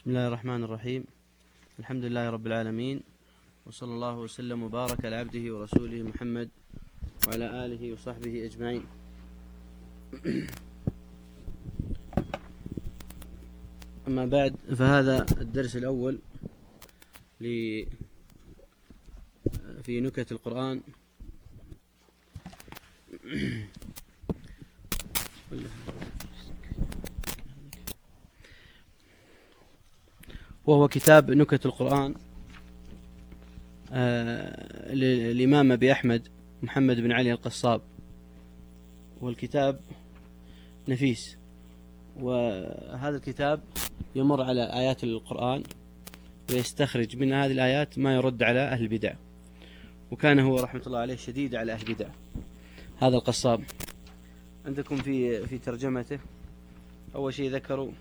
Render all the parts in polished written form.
بسم الله الرحمن الرحيم. الحمد لله رب العالمين، وصلى الله وسلم وبارك على عبده ورسوله محمد وعلى آله وصحبه أجمعين. أما بعد، فهذا الدرس الأول في نكت القرآن. وهو كتاب نكت القرآن للإمام أبي أحمد محمد بن علي القصاب، والكتاب نفيس. وهذا الكتاب يمر على آيات القرآن ويستخرج من هذه الآيات ما يرد على أهل البدع، وكان هو رحمة الله عليه شديد على أهل البدع هذا القصاب. عندكم في ترجمته أول شيء ذكروا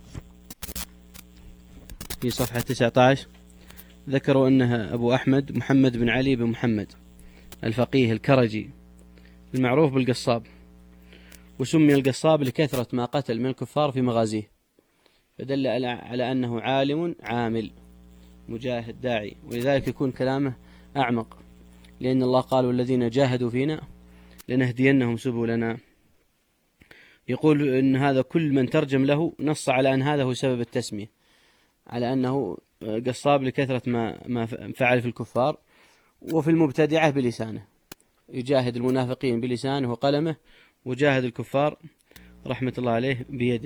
في صفحة 19، ذكروا أنها أبو أحمد محمد بن علي بن محمد الفقيه الكرجي المعروف بالقصاب، وسمي القصاب لكثرة ما قتل من الكفار في مغازيه، فدل على أنه عالم عامل مجاهد داعي، ولذلك يكون كلامه أعمق، لأن الله قال والذين جاهدوا فينا لنهدينهم سبلنا. يقول إن هذا كل من ترجم له نص على أن هذا هو سبب التسمية، على أنه قصاب لكثرة ما فعل في الكفار وفي المبتدعة بلسانه، يجاهد المنافقين بلسانه وقلمه، وجاهد الكفار رحمة الله عليه بيده.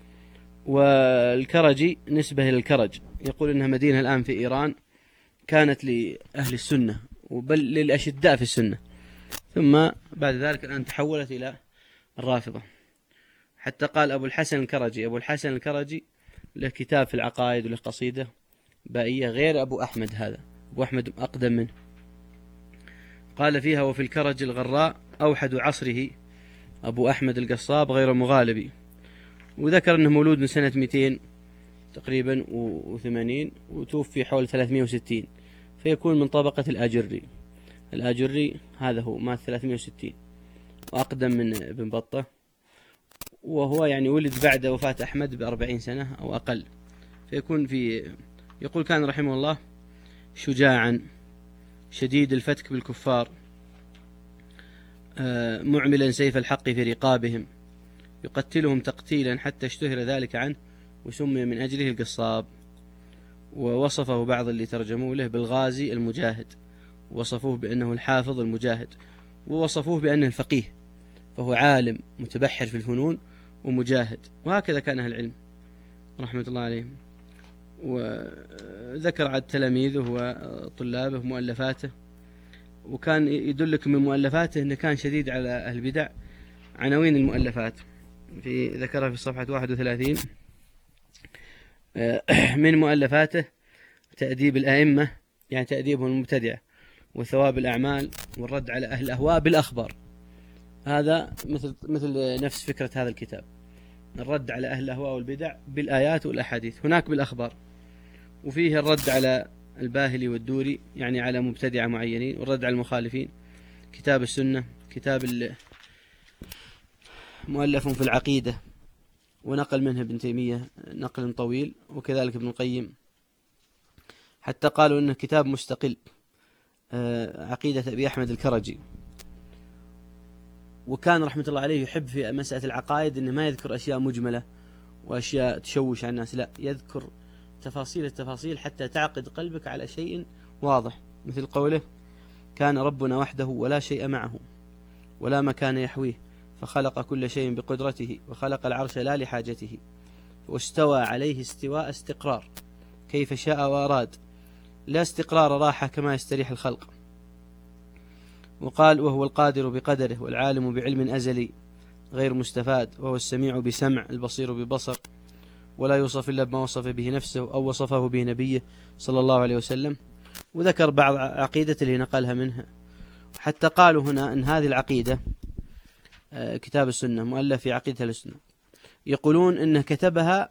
والكرجي نسبة إلى الكرج، يقول إنها مدينة الآن في إيران كانت لأهل السنة وبل للأشداء في السنة، ثم بعد ذلك الآن تحولت إلى الرافضة. حتى قال أبو الحسن الكرجي له كتاب في العقائد وله قصيدة بائية غير أبو أحمد، هذا أبو أحمد أقدم منه، قال فيها: وفي الكرج الغراء أوحد عصره أبو أحمد القصاب غير مغالب. وذكر أنه مولود من سنة 200 تقريبا و80، وتوفي حول 360، فيكون من طبقة الآجري هذا هو مات 360 وأقدم من ابن بطة، وهو يعني ولد بعد وفاة أحمد ب40 سنة أو أقل، فيكون يقول كان رحمه الله شجاعا شديد الفتك بالكفار، معملا سيف الحق في رقابهم، يقتلهم تقتيلا حتى اشتهر ذلك عنه وسمي من أجله القصاب. ووصفه بعض اللي ترجموا له بالغازي المجاهد، وصفوه بأنه الحافظ المجاهد، ووصفوه بأنه الفقيه، فهو عالم متبحر في الفنون ومجاهد، وهكذا كان أهل العلم رحمة الله عليهم. وذكر عن تلاميذه وطلابه مؤلفاته، وكان يدلك من مؤلفاته أنه كان شديد على أهل البدع. عناوين المؤلفات ذكرها في صفحة 31 من مؤلفاته: تأديب الأئمة، يعني تأديبهم المبتدعة، وثواب الأعمال، والرد على أهل الأهواء بالأخبار. هذا مثل نفس فكرة هذا الكتاب، الرد على أهل الأهواء والبدع بالآيات والأحاديث، هناك بالأخبار. وفيه الرد على الباهلي والدوري، يعني على مبتدعة معينين، والرد على المخالفين. كتاب السنة، كتاب مؤلف في العقيدة، ونقل منه ابن تيمية نقل طويل، وكذلك ابن القيم، حتى قالوا إنه كتاب مستقل، عقيدة أبي أحمد الكرجي. وكان رحمة الله عليه يحب في مسألة العقائد إنه ما يذكر أشياء مجملة وأشياء تشوش على الناس، لا، يذكر التفاصيل حتى تعقد قلبك على شيء واضح، مثل قوله: كان ربنا وحده ولا شيء معه ولا مكان يحويه، فخلق كل شيء بقدرته، وخلق العرش لا لحاجته، واستوى عليه استواء استقرار كيف شاء وأراد، لا استقرار راحة كما يستريح الخلق. وقال: وهو القادر بقدره، والعالم بعلم أزلي غير مستفاد، وهو السميع بسمع، البصير ببصر، ولا يوصف إلا بما وصف به نفسه أو وصفه به نبيه صلى الله عليه وسلم. وذكر بعض عقيدة اللي نقلها منها، حتى قالوا هنا أن هذه العقيدة كتاب السنة مؤلف في عقيدة السنة، يقولون إنه كتبها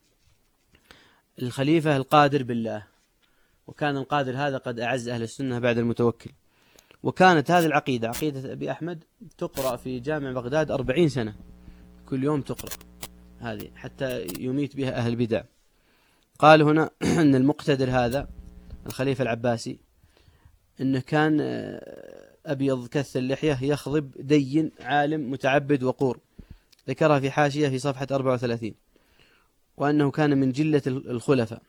الخليفة القادر بالله، وكان القادر هذا قد أعز أهل السنة بعد المتوكل. وكانت هذه العقيدة، عقيدة أبي أحمد، تقرأ في جامع بغداد 40 سنة، كل يوم تقرأ هذه حتى يميت بها أهل البدع. قال هنا أن المقتدر هذا الخليفة العباسي أنه كان أبيض كث اللحية يخضب دين عالم متعبد وقور، ذكرها في حاشية في صفحة 34، وأنه كان من جلة الخلفاء.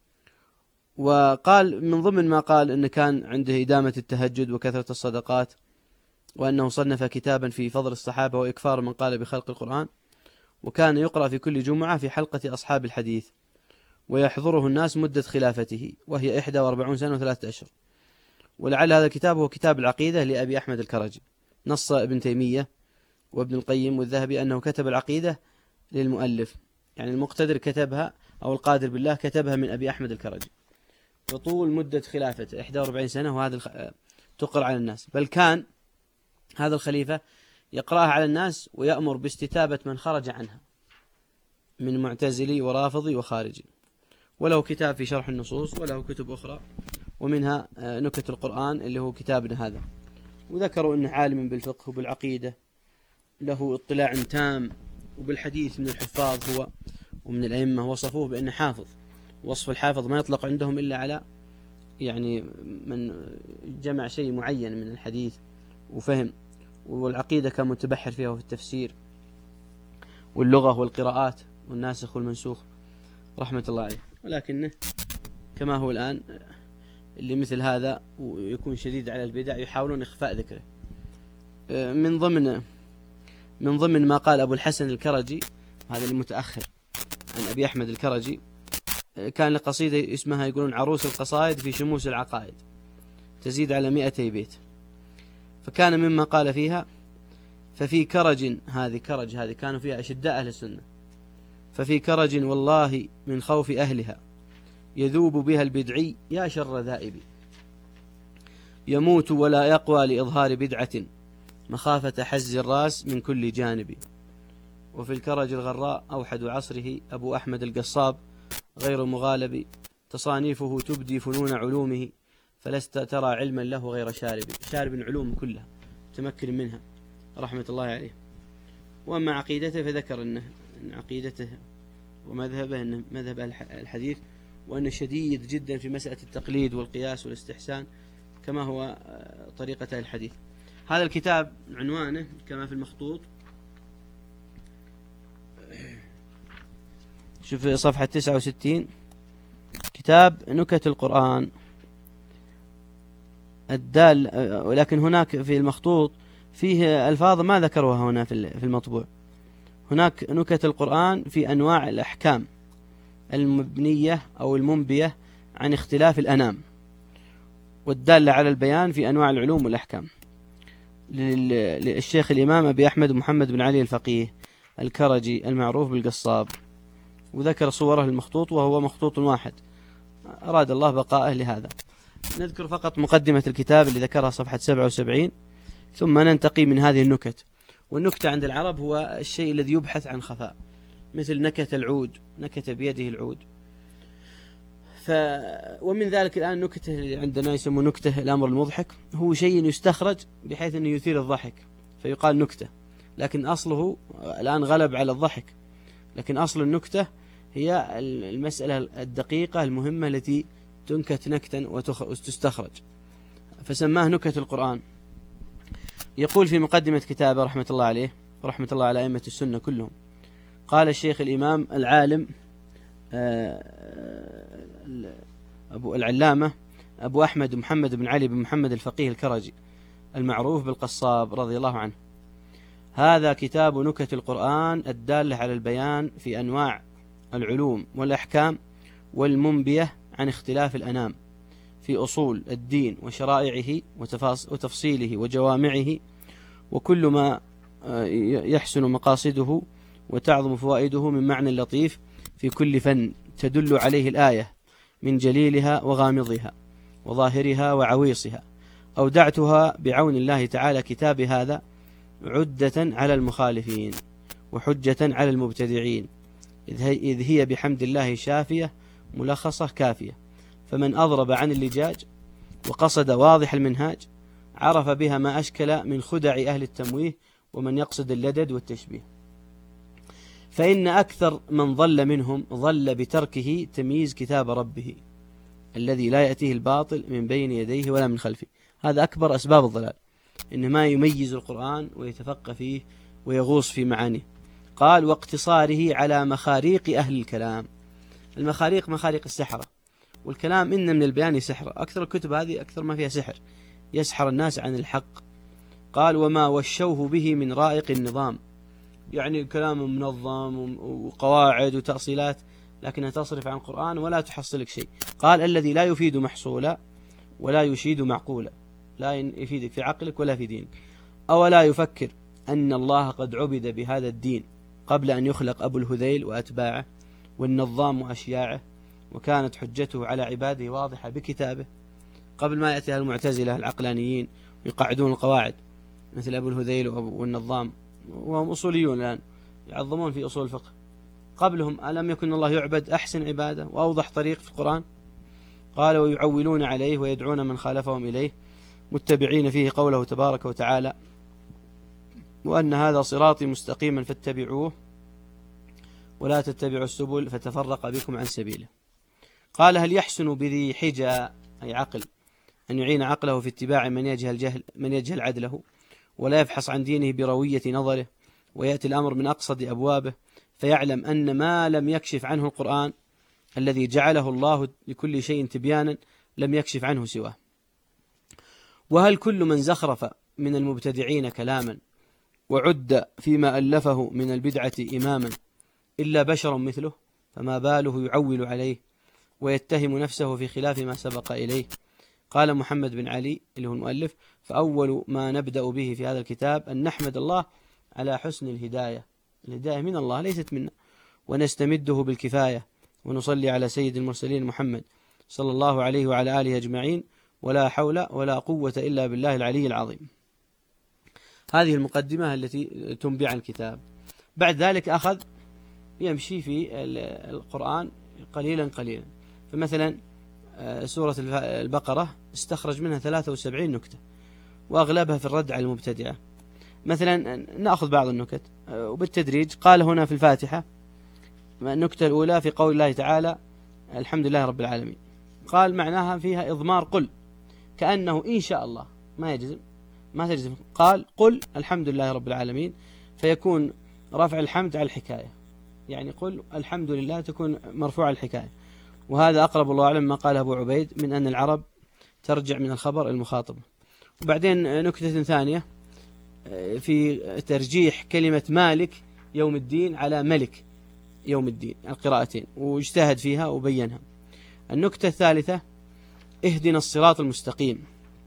وقال من ضمن ما قال أنه كان عنده إدامة التهجد وكثرة الصدقات، وأنه صنف كتابا في فضل الصحابة وإكفار من قال بخلق القرآن، وكان يقرأ في كل جمعة في حلقة أصحاب الحديث، ويحضره الناس مدة خلافته وهي 41 سنة و3 أشهر. ولعل هذا الكتاب هو كتاب العقيدة لأبي أحمد الكرجي. نص ابن تيمية وابن القيم والذهبي أنه كتب العقيدة للمؤلف، يعني المقتدر كتبها أو القادر بالله كتبها من أبي أحمد الكرجي، وطول مدة خلافته 41 سنة، وهذا تقرأ على الناس. بل كان هذا الخليفة يقرأها على الناس ويأمر باستتابة من خرج عنها من معتزلي ورافضي وخارجي. وله كتاب في شرح النصوص، وله كتب أخرى، ومنها نكت القرآن اللي هو كتابنا هذا. وذكروا أنه عالم بالفقه وبالعقيدة، له اطلاع تام، وبالحديث من الحفاظ هو ومن الأئمة، وصفوه بأنه حافظ. وصف الحافظ ما يطلق عندهم إلا على يعني من جمع شيء معين من الحديث وفهم، والعقيدة كان متبحر فيها وفي التفسير واللغة والقراءات والناسخ والمنسوخ رحمة الله عليه. ولكنه كما هو الآن اللي مثل هذا ويكون شديد على البدع يحاولون إخفاء ذكره. من ضمن ما قال أبو الحسن الكرجي، هذا المتأخر عن أبي أحمد الكرجي، كان لقصيدة اسمها يقولون عروس القصائد في شموس العقائد، تزيد على 200 بيت. فكان مما قال فيها: ففي كرج، هذه كانوا فيها أشداء أهل السنة، ففي كرج والله من خوف أهلها يذوب بها البدعي يا شر ذائب، يموت ولا يقوى لإظهار بدعة مخافة حز الراس من كل جانب. وفي الكرج الغراء أوحد عصره أبو أحمد القصاب غير مغالب، تصانيفه تبدي فنون علومه فلست ترى علما له غير شارب علوم كلها تمكن منها رحمة الله عليه. وأما عقيدته فذكر أن عقيدته ومذهبه أنه مذهب الحديث، وأنه شديد جدا في مسألة التقليد والقياس والاستحسان كما هو طريقة الحديث. هذا الكتاب عنوانه كما في المخطوط، شوف صفحة 69، كتاب نكت القرآن الدال، ولكن هناك في المخطوط فيه ألفاظ ما ذكروها هنا في المطبوع. هناك نكت القرآن في أنواع الأحكام المبنية أو المنبية عن اختلاف الأنام، والدالة على البيان في أنواع العلوم والأحكام، للشيخ الإمام أبي أحمد محمد بن علي الفقيه الكرجي المعروف بالقصاب. وذكر صوره المخطوط وهو مخطوط واحد، أراد الله بقائه لهذا. نذكر فقط مقدمة الكتاب اللي ذكرها صفحة 77، ثم ننتقي من هذه النكت. والنكتة عند العرب هو الشيء الذي يبحث عن خفاء، مثل نكت العود، نكت بيده العود. ومن ذلك الآن نكته عندنا يسمى نكته الأمر المضحك، هو شيء يستخرج بحيث أنه يثير الضحك فيقال نكتة، لكن أصله الآن غلب على الضحك. لكن أصل النكتة هي المسألة الدقيقة المهمة التي تنكت نكتا وتستخرج، فسماه نكت القرآن. يقول في مقدمة كتابه رحمة الله عليه ورحمة الله على أئمة السنة كلهم، قال الشيخ الإمام العالم العلامة أبو أحمد محمد بن علي بن محمد الفقيه الكرجي المعروف بالقصاب رضي الله عنه: هذا كتاب نكت القرآن الدالة على البيان في أنواع العلوم والأحكام والمنبية عن اختلاف الأنام في أصول الدين وشرائعه وتفصيله وجوامعه، وكل ما يحسن مقاصده وتعظم فوائده من معنى لطيف في كل فن تدل عليه الآية من جليلها وغامضها وظاهرها وعويصها. أودعتها بعون الله تعالى كتاب هذا عدة على المخالفين وحجة على المبتدعين، إذ هي بحمد الله شافية ملخصة كافية. فمن أضرب عن اللجاج وقصد واضح المنهاج عرف بها ما أشكل من خدع أهل التمويه ومن يقصد اللدد والتشبيه. فإن أكثر من ضل منهم ضل بتركه تمييز كتاب ربه الذي لا يأتيه الباطل من بين يديه ولا من خلفه. هذا أكبر أسباب الضلال، إن ما يميز القرآن ويتفقه فيه ويغوص في معانيه. قال واقتصاره على مخاريق أهل الكلام. المخاريق مخاريق السحرة، والكلام إن من البيان سحر. أكثر الكتب هذه أكثر ما فيها سحر، يسحر الناس عن الحق. قال وما وشوه به من رائق النظام، يعني الكلام منظم وقواعد وتأصيلات، لكنها تصرف عن القرآن ولا تحصلك شيء. قال الذي لا يفيد محصولا ولا يشيد معقولا، لا يفيدك في عقلك ولا في دينك. أولا يفكر أن الله قد عبد بهذا الدين قبل أن يخلق أبو الهذيل وأتباعه والنظام وأشياعه، وكانت حجته على عباده واضحة بكتابه قبل ما يأتي المعتزلة العقلانيين ويقعدون القواعد مثل أبو الهذيل والنظام، وهم أصوليون الآن يعظمون في أصول الفقه. قبلهم ألم يكن الله يعبد أحسن عبادة وأوضح طريق في القرآن؟ قال ويعولون عليه ويدعون من خالفهم إليه متبعين فيه قوله تبارك وتعالى وأن هذا صراطي مستقيما فاتبعوه ولا تتبعوا السبل فتفرق بكم عن سبيله. قال هل يحسن بذي حجى أي عقل أن يعين عقله في اتباع من يجهل عدله ولا يفحص عن دينه بروية نظره، ويأتي الأمر من أقصد أبوابه فيعلم أن ما لم يكشف عنه القرآن الذي جعله الله لكل شيء تبيانا لم يكشف عنه سواه؟ وهل كل من زخرف من المبتدعين كلاما وعد فيما ألفه من البدعة إماما إلا بشر مثله؟ فما باله يعول عليه ويتهم نفسه في خلاف ما سبق إليه. قال محمد بن علي اللي هو المؤلف فأول ما نبدأ به في هذا الكتاب أن نحمد الله على حسن الهداية. الهداية من الله ليست منا، ونستمده بالكفاية، ونصلي على سيد المرسلين محمد صلى الله عليه وعلى آله أجمعين، ولا حول ولا قوة إلا بالله العلي العظيم. هذه المقدمة التي تنبي عن الكتاب. بعد ذلك أخذ يمشي في القرآن قليلا قليلا. فمثلا سورة البقرة استخرج منها 73 نكتة وأغلبها في الرد على المبتدعة. مثلا نأخذ بعض النكت وبالتدريج. قال هنا في الفاتحة النكتة الأولى في قول الله تعالى الحمد لله رب العالمين، قال معناها فيها إضمار قل، كأنه إن شاء الله ما يجزم ما تجزم. قال قل الحمد لله رب العالمين، فيكون رفع الحمد على الحكاية، يعني قل الحمد لله تكون مرفوع الحكاية. وهذا أقرب الله أعلم ما قاله أبو عبيد من أن العرب ترجع من الخبر المخاطبة. وبعدين نكتة ثانية في ترجيح كلمة مالك يوم الدين على ملك يوم الدين، القراءتين، واجتهد فيها وبينها. النكتة الثالثة اهدنا الصراط المستقيم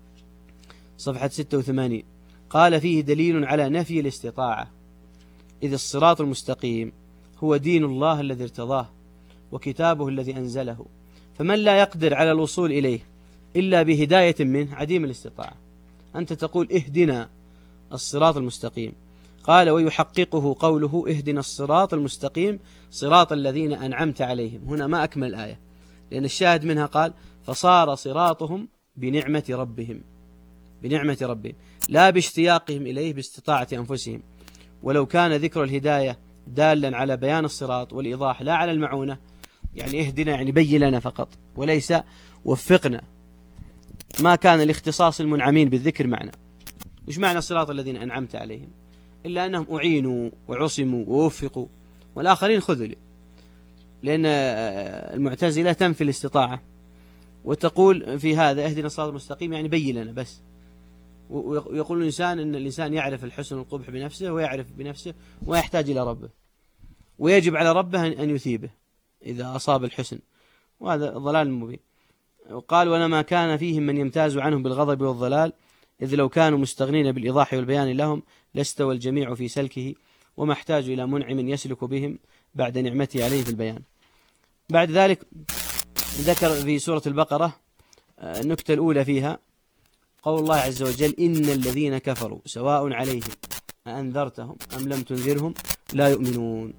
صفحة 86، قال فيه دليل على نفي الاستطاعة، إذ الصراط المستقيم هو دين الله الذي ارتضاه وكتابه الذي أنزله، فمن لا يقدر على الوصول إليه إلا بهداية منه عديم الاستطاعة. أنت تقول اهدنا الصراط المستقيم، قال ويحققه قوله اهدنا الصراط المستقيم صراط الذين أنعمت عليهم. هنا ما أكمل الآية، لأن الشاهد منها قال فصار صراطهم بنعمة ربهم، بنعمة ربهم لا باشتياقهم إليه باستطاعة أنفسهم. ولو كان ذكر الهداية دالا على بيان الصراط والإيضاح لا على المعونة، يعني اهدنا يعني بين لنا فقط وليس وفقنا، ما كان الاختصاص المنعمين بالذكر معنا. وش معنى الصراط الذين أنعمت عليهم؟ إلا أنهم أعينوا وعصموا ووفقوا، والآخرين خذلوا. لأن المعتزلة تنفي الاستطاعة وتقول في هذا اهدنا الصراط المستقيم يعني بين لنا بس. ويقول الإنسان أن الإنسان يعرف الحسن والقبح بنفسه ويعرف بنفسه ويحتاج إلى ربه، ويجب على ربه أن يثيبه إذا أصاب الحسن، وهذا ضلال مبين. وقال ولما كان فيهم من يمتاز عنهم بالغضب والضلال، إذ لو كانوا مستغنين بالإيضاح والبيان لهم لاستوى الجميع في سلكه، وما احتاج إلى منعم يسلك بهم بعد نعمته عليه في البيان. بعد ذلك ذكر في سورة البقرة النكتة الأولى فيها قول الله عز وجل إن الذين كفروا سواء عليهم أأنذرتهم أم لم تنذرهم لا يؤمنون.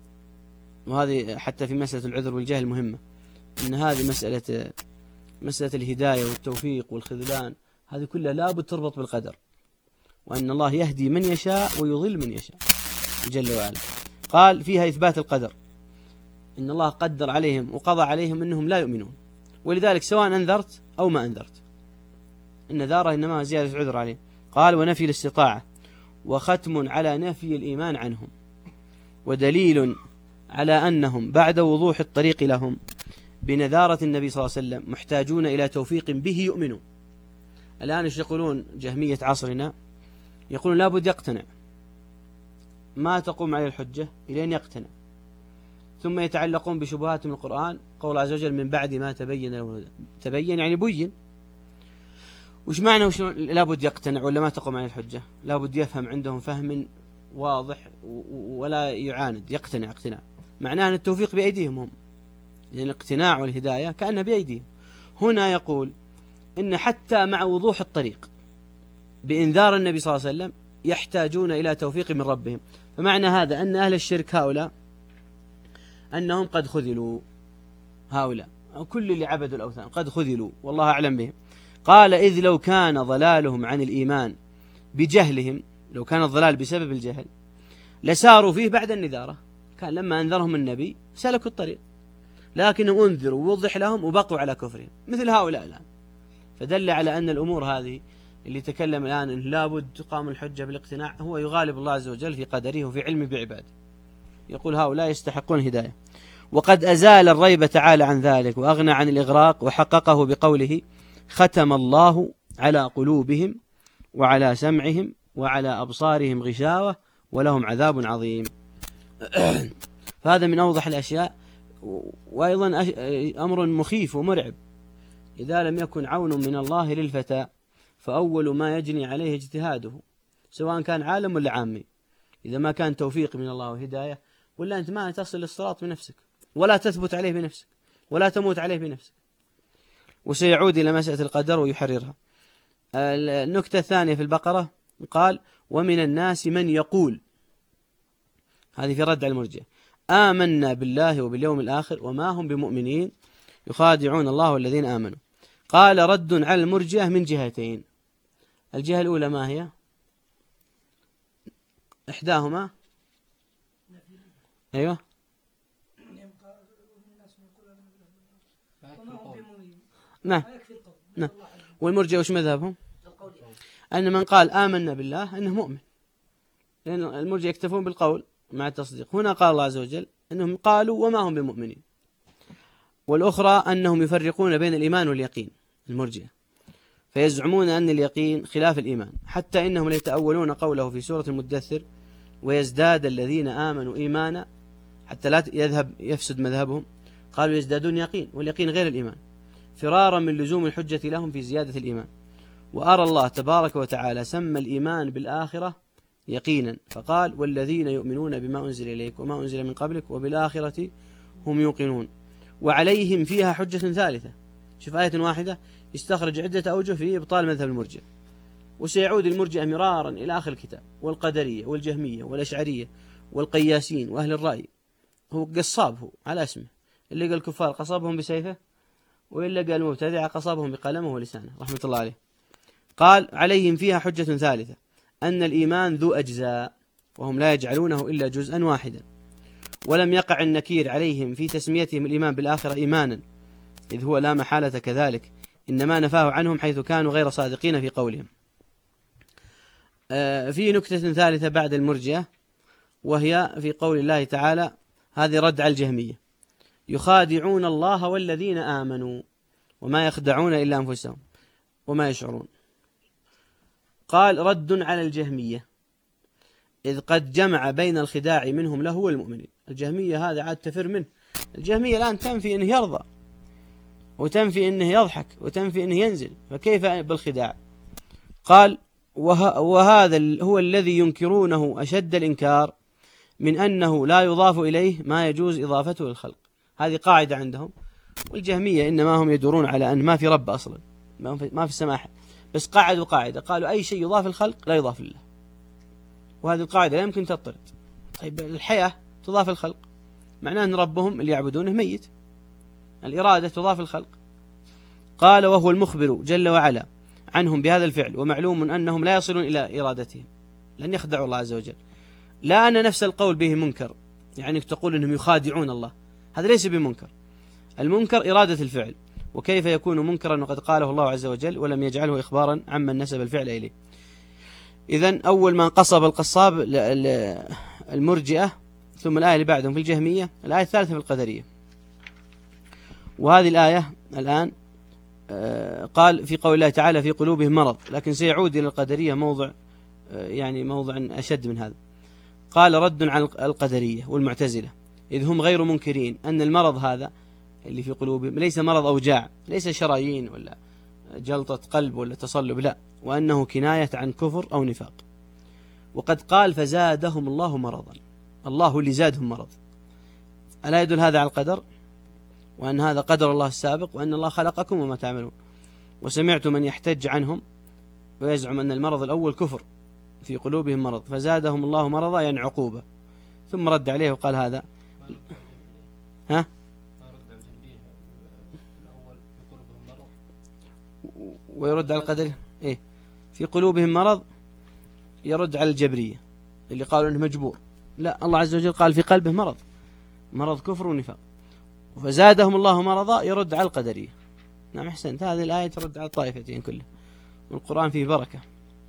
وهذه حتى في مسألة العذر والجهل مهمة، إن هذه مسألة الهداية والتوفيق والخذلان هذه كلها لابد تربط بالقدر، وأن الله يهدي من يشاء ويضل من يشاء جل وعلا. قال فيها إثبات القدر، إن الله قدر عليهم وقضى عليهم أنهم لا يؤمنون، ولذلك سواء أنذرت أو ما أنذرت النذارة إنما زيادة عذر عليهم. قال ونفي الاستطاعة، وختم على نفي الإيمان عنهم، ودليل على أنهم بعد وضوح الطريق لهم بنذارة النبي صلى الله عليه وسلم محتاجون إلى توفيق به يؤمنون. الآن ايش يقولون جهمية عصرنا؟ يقولون لابد يقتنع، ما تقوم عليه الحجة إلين يقتنع، ثم يتعلقون بشبهات من القرآن، قول عز وجل من بعد ما تبين له الهدى. تبين يعني بين. وش معنى لابد يقتنع ولا ما تقوم عليه الحجة؟ لابد يفهم، عندهم فهم واضح ولا يعاند، يقتنع اقتناع. معناه أن التوفيق بأيديهم هم، لأن الاقتناع والهداية كأنها بأيديهم. هنا يقول إن حتى مع وضوح الطريق بإنذار النبي صلى الله عليه وسلم يحتاجون إلى توفيق من ربهم. فمعنى هذا أن أهل الشرك هؤلاء أنهم قد خذلوا، هؤلاء أو كل اللي عبدوا الأوثان قد خذلوا والله أعلم بهم. قال إذ لو كان ضلالهم عن الإيمان بجهلهم، لو كان الضلال بسبب الجهل لساروا فيه بعد النذارة، كان لما أنذرهم النبي سلكوا الطريق، لكنهم أنذروا ووضح لهم وبقوا على كفرهم مثل هؤلاء الآن. فدل على أن الأمور هذه اللي تكلم الآن إن لابد تقام الحجة بالاقتناع، هو يغالب الله عز وجل في قدره وفي علمه بعباده، يقول هؤلاء يستحقون هداية. وقد أزال الريب تعالى عن ذلك وأغنى عن الإغراق، وحققه بقوله ختم الله على قلوبهم وعلى سمعهم وعلى أبصارهم غشاوة ولهم عذاب عظيم. فهذا من أوضح الأشياء، وأيضا أمر مخيف ومرعب. إذا لم يكن عون من الله للفتى فأول ما يجني عليه اجتهاده، سواء كان عالم ولا عامي. إذا ما كان توفيق من الله وهداية، ولا أنت ما تصل للصراط بنفسك، ولا تثبت عليه بنفسك، ولا تموت عليه بنفسك. وسيعود إلى مسألة القدر ويحررها. النكتة الثانية في البقرة قال ومن الناس من يقول، هذه في رد على المرجئة، آمنا بالله وباليوم الآخر وما هم بمؤمنين يخادعون الله والذين آمنوا. قال رد على المرجئة من جهتين. الجهة الأولى ما هي؟ إحداهما أيوة نعم. والمرجئة وش مذهبهم؟ أن من قال آمنا بالله أنه مؤمن، لأن المرجئة يكتفون بالقول مع التصديق. هنا قال الله عز وجل أنهم قالوا وما هم بمؤمنين. والأخرى أنهم يفرقون بين الإيمان واليقين، المرجئة، فيزعمون أن اليقين خلاف الإيمان، حتى إنهم ليتأولون قوله في سورة المدثر ويزداد الذين آمنوا إيمانا، حتى لا يفسد مذهبهم، قالوا يزدادون يقين، واليقين غير الإيمان، فرارا من لزوم الحجة لهم في زيادة الإيمان. وأرى الله تبارك وتعالى سمى الإيمان بالآخرة يقينا، فقال والذين يؤمنون بما أنزل إليك وما أنزل من قبلك وبالآخرة هم يوقنون. وعليهم فيها حجة ثالثة. شوف آية واحدة يستخرج عدة أوجه في إبطال مذهب المرجئة. وسيعود المرجئة مرارا إلى آخر الكتاب، والقدرية والجهمية والأشعرية والقياسين وأهل الرأي. هو قصاب، هو على اسمه، اللي قال الكفار قصبهم بسيفه، وإلا قال المبتدع قصبهم بقلمه ولسانه رحمة الله عليه. قال عليهم فيها حجة ثالثة أن الإيمان ذو أجزاء وهم لا يجعلونه إلا جزءا واحدا، ولم يقع النكير عليهم في تسميتهم الإيمان بالآخرة إيمانا، إذ هو لا محالة كذلك، إنما نفاه عنهم حيث كانوا غير صادقين في قولهم. في نكتة ثالثة بعد المرجئة، وهي في قول الله تعالى، هذه رد على الجهمية، يخادعون الله والذين آمنوا وما يخدعون إلا أنفسهم وما يشعرون. قال رد على الجهمية، إذ قد جمع بين الخداع منهم له والمؤمنين. الجهمية هذا عاد تفر منه. الجهمية الآن تنفي أنه يرضى، وتنفي أنه يضحك، وتنفي أنه ينزل، فكيف بالخداع؟ قال وهذا هو الذي ينكرونه أشد الإنكار من أنه لا يضاف إليه ما يجوز إضافته للخلق. هذه قاعدة عندهم. والجهمية إنما هم يدورون على أن ما في رب أصلا، ما في السماح، بس قاعدوا قاعدة، قالوا أي شيء يضاف الخلق لا يضاف لله، وهذه القاعدة لا يمكن تطرد. طيب الحياة تضاف الخلق، معناه أن ربهم اللي يعبدونه ميت. الإرادة تضاف الخلق. قال وهو المخبر جل وعلا عنهم بهذا الفعل، ومعلوم أنهم لا يصلون إلى إرادتهم، لن يخدعوا الله عز وجل. لا أن نفس القول به منكر، يعني تقول أنهم يخادعون الله، هذا ليس بمنكر. المنكر إرادة الفعل، وكيف يكون منكرا وقد قاله الله عز وجل ولم يجعله إخبارا عمن نسب الفعل إليه. إذن أول من قصب القصاب المرجئة، ثم الآية اللي بعدهم في الجهمية، الآية الثالثة في القدرية. وهذه الآية الآن قال في قول الله تعالى في قلوبهم مرض، لكن سيعود إلى القدرية موضع أشد من هذا. قال رد على القدرية والمعتزلة إذ هم غير منكرين أن المرض هذا اللي في قلوبهم ليس مرض أوجاع، ليس شرايين ولا جلطة قلب ولا تصلب، لا، وأنه كناية عن كفر أو نفاق. وقد قال فزادهم الله مرضا، الله اللي زادهم مرض. ألا يدل هذا على القدر، وأن هذا قدر الله السابق، وأن الله خلقكم وما تعملون. وسمعت من يحتج عنهم ويزعم أن المرض الأول كفر، في قلوبهم مرض فزادهم الله مرضا يعني عقوبة، ثم رد عليه وقال هذا ويرد على القدر إيه في قلوبهم مرض، يرد على الجبرية اللي قالوا أنه مجبور. لا، الله عز وجل قال في قلبه مرض كفر ونفاق. فزادهم الله مرضا يرد على القدرية. نعم أحسنت، هذه الآية ترد على الطائفتين كلها، والقرآن فيه بركة.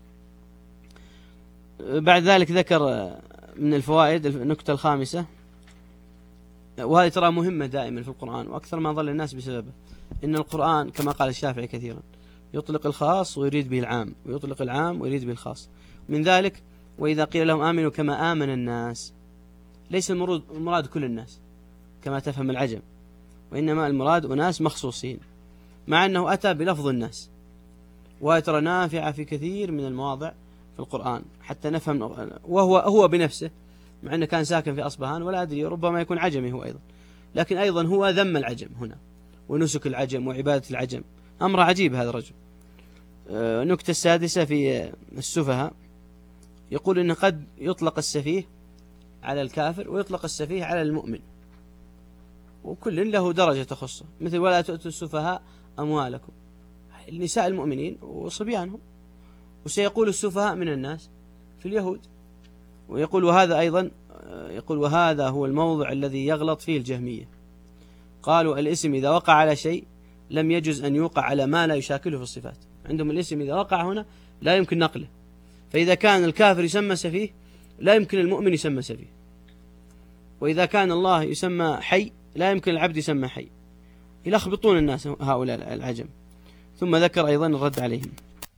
بعد ذلك ذكر من الفوائد النكتة الخامسة، وهذه ترى مهمة دائما في القرآن، وأكثر ما ظل الناس بسببه، إن القرآن كما قال الشافعي كثيرا يطلق الخاص ويريد به العام، ويطلق العام ويريد به الخاص. من ذلك وإذا قيل لهم آمنوا كما آمن الناس، ليس المراد كل الناس كما تفهم العجم، وإنما المراد أناس مخصوصين، مع أنه أتى بلفظ الناس، وهي ترى نافعة في كثير من المواضع في القرآن حتى نفهم. وهو بنفسه مع أنه كان ساكن في أصبهان، ولا أدري ربما يكون عجمي هو أيضا، لكن أيضا هو ذم العجم هنا ونسك العجم وعبادة العجم، أمر عجيب هذا الرجل. النكتة السادسة في السفهاء، يقول إن قد يطلق السفيه على الكافر ويطلق السفيه على المؤمن، وكل له درجة تخصه، مثل ولا تؤتوا السفهاء أموالكم، النساء المؤمنين وصبيانهم. وسيقول السفهاء من الناس في اليهود. ويقول وهذا أيضا يقول وهذا هو الموضع الذي يغلط فيه الجهمية. قالوا الاسم إذا وقع على شيء لم يجوز أن يوقع على ما لا يشاكله في الصفات. عندهم الاسم إذا وقع هنا لا يمكن نقله، فإذا كان الكافر يسمى سفيه لا يمكن المؤمن يسمى سفيه، وإذا كان الله يسمى حي لا يمكن العبد يسمى حي. يلخبطون الناس هؤلاء العجم. ثم ذكر أيضا الرد عليهم.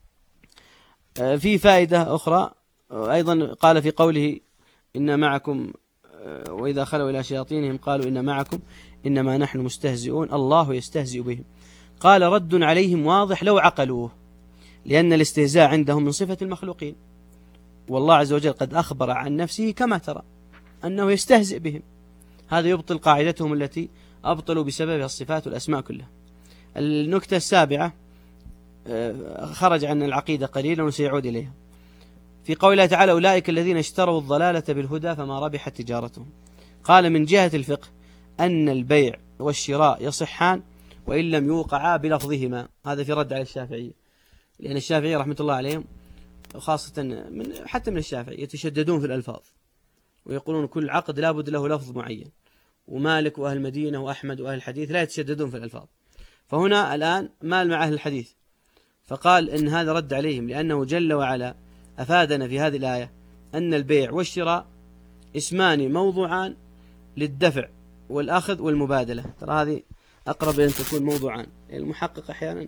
في فائدة أخرى أيضا، قال في قوله إن معكم وإذا خلوا إلى شياطينهم قالوا إن معكم إنما نحن مستهزئون الله يستهزئ بهم. قال رد عليهم واضح لو عقلوه، لأن الاستهزاء عندهم من صفة المخلوقين، والله عز وجل قد أخبر عن نفسه كما ترى أنه يستهزئ بهم. هذا يبطل قاعدتهم التي أبطلوا بسببها الصفات والأسماء كلها. النكتة السابعة خرج عن العقيدة قليلا وسيعود إليها، في قول الله تعالى أولئك الذين اشتروا الضلالة بالهدى فما ربحت تجارتهم. قال من جهة الفقه أن البيع والشراء يصحان وإن لم يوقعا بلفظهما. هذا في رد على الشافعية، لأن الشافعية رحمة الله عليهم خاصة حتى من الشافعي يتشددون في الألفاظ، ويقولون كل عقد لا بد له لفظ معين، ومالك وأهل المدينة وأحمد وأهل الحديث لا يتشددون في الألفاظ. فهنا الآن مال مع أهل الحديث، فقال إن هذا رد عليهم، لأنه جل وعلا أفادنا في هذه الآية أن البيع والشراء اسمان موضوعان للدفع والأخذ والمبادلة. ترى هذه أقرب أن تكون موضوعان، المحقق أحيانا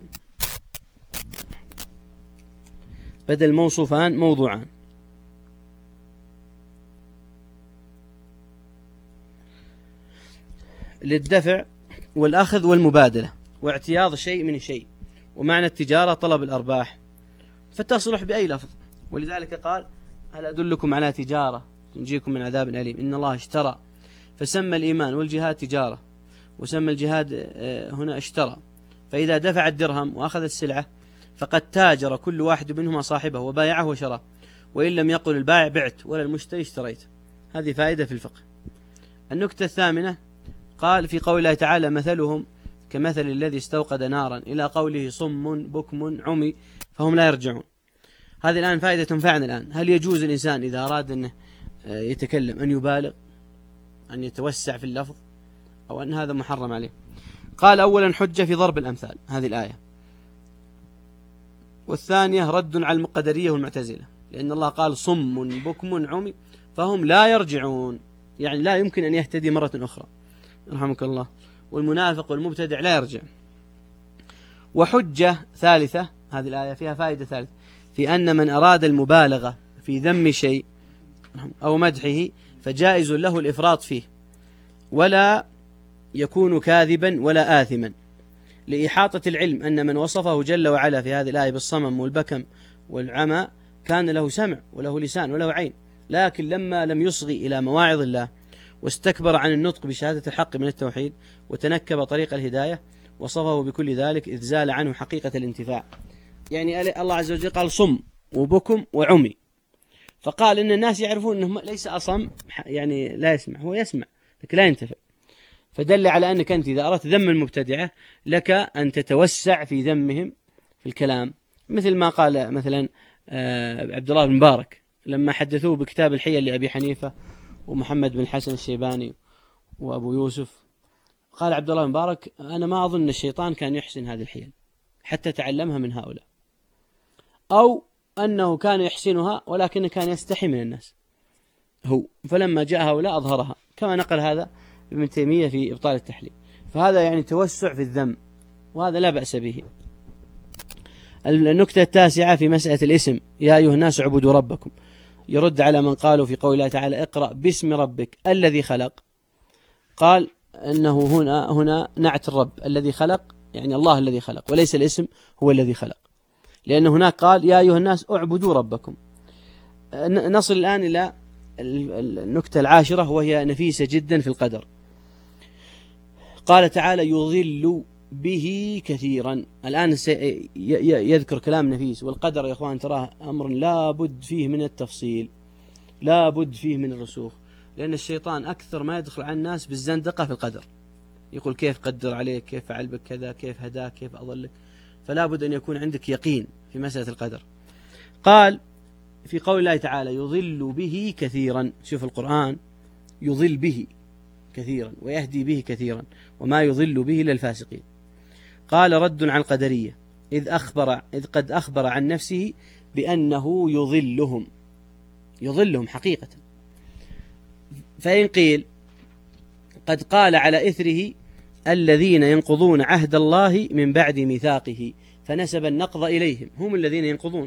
بدل موصوفان موضوعان. للدفع والأخذ والمبادلة واعتياض شيء من شيء، ومعنى التجارة طلب الأرباح، فتصلح بأي لفظ. ولذلك قال هل أدلكم على تجارة تنجيكم من عذاب أليم. إن الله اشترى، فسمى الإيمان والجهاد تجارة، وسمى الجهاد هنا اشترى. فإذا دفع الدرهم وأخذ السلعة فقد تاجر كل واحد منهما صاحبه وبايعه وشراه، وإن لم يقل البائع بعت ولا المشتري اشتريت. هذه فائدة في الفقه. النكتة الثامنة قال في قول الله تعالى مثلهم كمثل الذي استوقد نارا إلى قوله صم بكم عمي فهم لا يرجعون. هذه الآن فائدة تنفعنا الآن. هل يجوز الإنسان إذا أراد أنه يتكلم أن يبالغ أن يتوسع في اللفظ أو أن هذا محرم عليه. قال أولا حجة في ضرب الأمثال هذه الآية، والثانية رد على القدرية والمعتزلة، لأن الله قال صم بكم عمي فهم لا يرجعون، يعني لا يمكن أن يهتدي مرة أخرى رحمك الله، والمنافق والمبتدع لا يرجع. وحجة ثالثة، هذه الآية فيها فائدة ثالثة في أن من أراد المبالغة في ذم شيء أو مدحه فجائز له الإفراط فيه، ولا يكون كاذبا ولا آثما، لإحاطة العلم أن من وصفه جل وعلا في هذه الآية بالصمم والبكم والعمى كان له سمع وله لسان وله عين، لكن لما لم يصغي إلى مواعظ الله واستكبر عن النطق بشهادة الحق من التوحيد وتنكب طريق الهداية وصفه بكل ذلك إذ زال عنه حقيقة الانتفاع. يعني الله عز وجل قال صم وبكم وعمي، فقال إن الناس يعرفون أنه ليس أصم، يعني لا يسمع، هو يسمع لكن لا ينتفع، فدل على أنك أنت إذا أردت ذم المبتدعة لك أن تتوسع في ذمهم في الكلام، مثل ما قال مثلا عبد الله بن مبارك لما حدثوه بكتاب الحيل لأبي حنيفة ومحمد بن الحسن الشيباني وأبو يوسف، قال عبد الله بن مبارك أنا ما أظن الشيطان كان يحسن هذه الحيل حتى تعلمها من هؤلاء، أو أنه كان يحسنها ولكن كان يستحي من الناس هو، فلما جاء هؤلاء أظهرها، كما نقل هذا ابن تيمية في إبطال التحليل. فهذا يعني توسع في الذم، وهذا لا بأس به. النكتة التاسعة في مسألة الاسم، يا أيها الناس اعبدوا ربكم، يرد على من قالوا في قول الله تعالى اقرأ باسم ربك الذي خلق، قال أنه هنا نعت الرب الذي خلق، يعني الله الذي خلق، وليس الاسم هو الذي خلق، لأن هناك قال يا أيها الناس اعبدوا ربكم. نصل الآن إلى النكتة العاشرة وهي نفيسة جدا في القدر. قال تعالى يضل به كثيرا، الآن يذكر كلام نفيس، والقدر يا أخوان تراه أمر لا بد فيه من التفصيل، لا بد فيه من الرسوخ، لأن الشيطان أكثر ما يدخل على الناس بالزندقة في القدر، يقول كيف قدر عليك، كيف فعل بك كذا، كيف هداك، كيف أضلك، فلا بد أن يكون عندك يقين في مسألة القدر. قال في قول الله تعالى يضل به كثيرا، شوف القرآن يضل به كثيرا ويهدي به كثيرا وما يضل به للفاسقين. قال رد على القدرية إذ قد أخبر عن نفسه بأنه يضلهم حقيقة، فإن قيل قد قال على إثره الذين ينقضون عهد الله من بعد ميثاقه فنسب النقض إليهم، هم الذين ينقضون.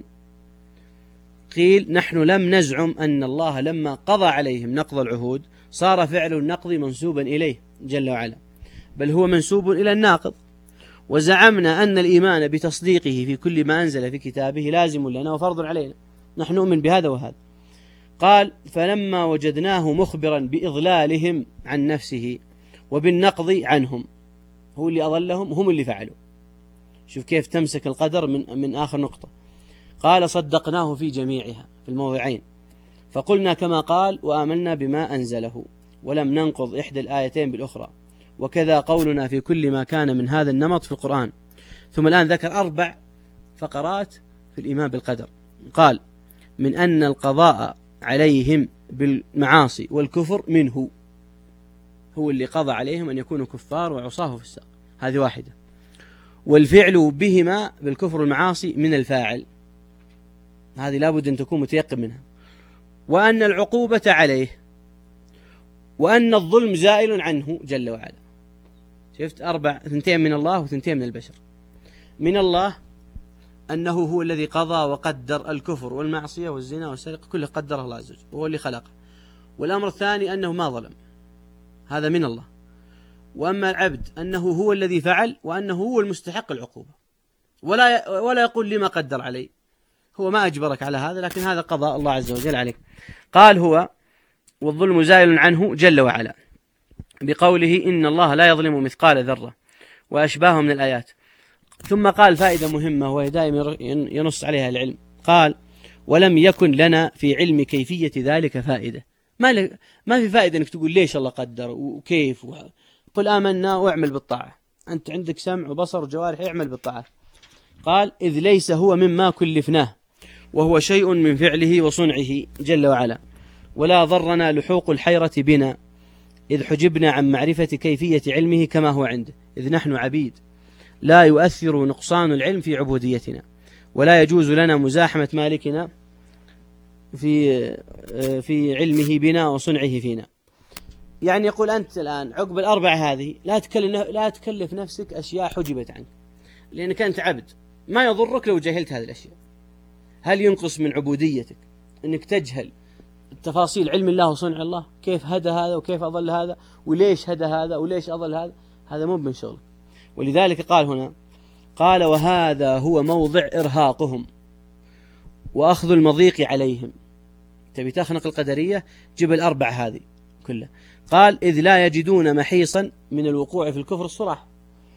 قيل نحن لم نزعم أن الله لما قضى عليهم نقض العهود صار فعل النقض منسوبا إليه جل وعلا، بل هو منسوب إلى الناقض، وزعمنا أن الإيمان بتصديقه في كل ما أنزل في كتابه لازم لنا وفرض علينا، نحن نؤمن بهذا وهذا. قال فلما وجدناه مخبرا بإضلالهم عن نفسه وبالنقض عنهم، هو اللي أضلهم، هم اللي فعلوا. شوف كيف تمسك القدر من آخر نقطة. قال صدقناه في جميعها في الموضعين، فقلنا كما قال وآمنا بما أنزله ولم ننقض إحدى الآيتين بالأخرى، وكذا قولنا في كل ما كان من هذا النمط في القرآن. ثم الآن ذكر 4 فقرات في الإيمان بالقدر. قال من أن القضاء عليهم بالمعاصي والكفر منه، هو اللي قضى عليهم أن يكونوا كفار وعصاه في الساق، هذه واحدة. والفعل بهما بالكفر والمعاصي من الفاعل، هذه لابد أن تكون متيقن منها. وأن العقوبة عليه، وأن الظلم زائل عنه جل وعلا. شفت 4، 2 من الله و2 من البشر. من الله أنه هو الذي قضى وقدر الكفر والمعصية والزنا والسرقة، كله قدره الله عز وجل وهو اللي خلقه. والأمر الثاني أنه ما ظلم، هذا من الله. وأما العبد أنه هو الذي فعل وأنه هو المستحق العقوبة، ولا يقول لما قدر علي، هو ما أجبرك على هذا، لكن هذا قضاء الله عز وجل عليك. قال هو والظلم زائل عنه جل وعلا بقوله إن الله لا يظلم مثقال ذرة وأشباهه من الآيات. ثم قال فائدة مهمة وهي دائما ينص عليها العلم، قال ولم يكن لنا في علم كيفية ذلك فائدة، ما في فائدة أنك تقول ليش الله قدر وكيف قل آمنا واعمل بالطاعة، أنت عندك سمع وبصر وجوارح، اعمل بالطاعة. قال إذ ليس هو مما كلفناه، وهو شيء من فعله وصنعه جل وعلا، ولا ضرنا لحوق الحيرة بنا إذ حجبنا عن معرفة كيفية علمه كما هو عنده، إذ نحن عبيد لا يؤثر نقصان العلم في عبوديتنا، ولا يجوز لنا مزاحمة مالكنا في علمه بنا وصنعه فينا. يعني يقول أنت الآن عقب الأربعة هذه لا تكلف نفسك أشياء حجبت عنك، لأنك أنت عبد، ما يضرك لو جهلت هذه الأشياء. هل ينقص من عبوديتك أنك تجهل تفاصيل علم الله وصنع الله؟ كيف هدى هذا وكيف أضل هذا وليش هدى هذا وليش أضل هذا؟ هذا مو من شغلك. ولذلك قال هنا، قال وهذا هو موضع إرهاقهم وأخذ المضيق عليهم. تبي تخنق القدرية جيب الأربع هذه كلها. قال إذ لا يجدون محيصا من الوقوع في الكفر الصراح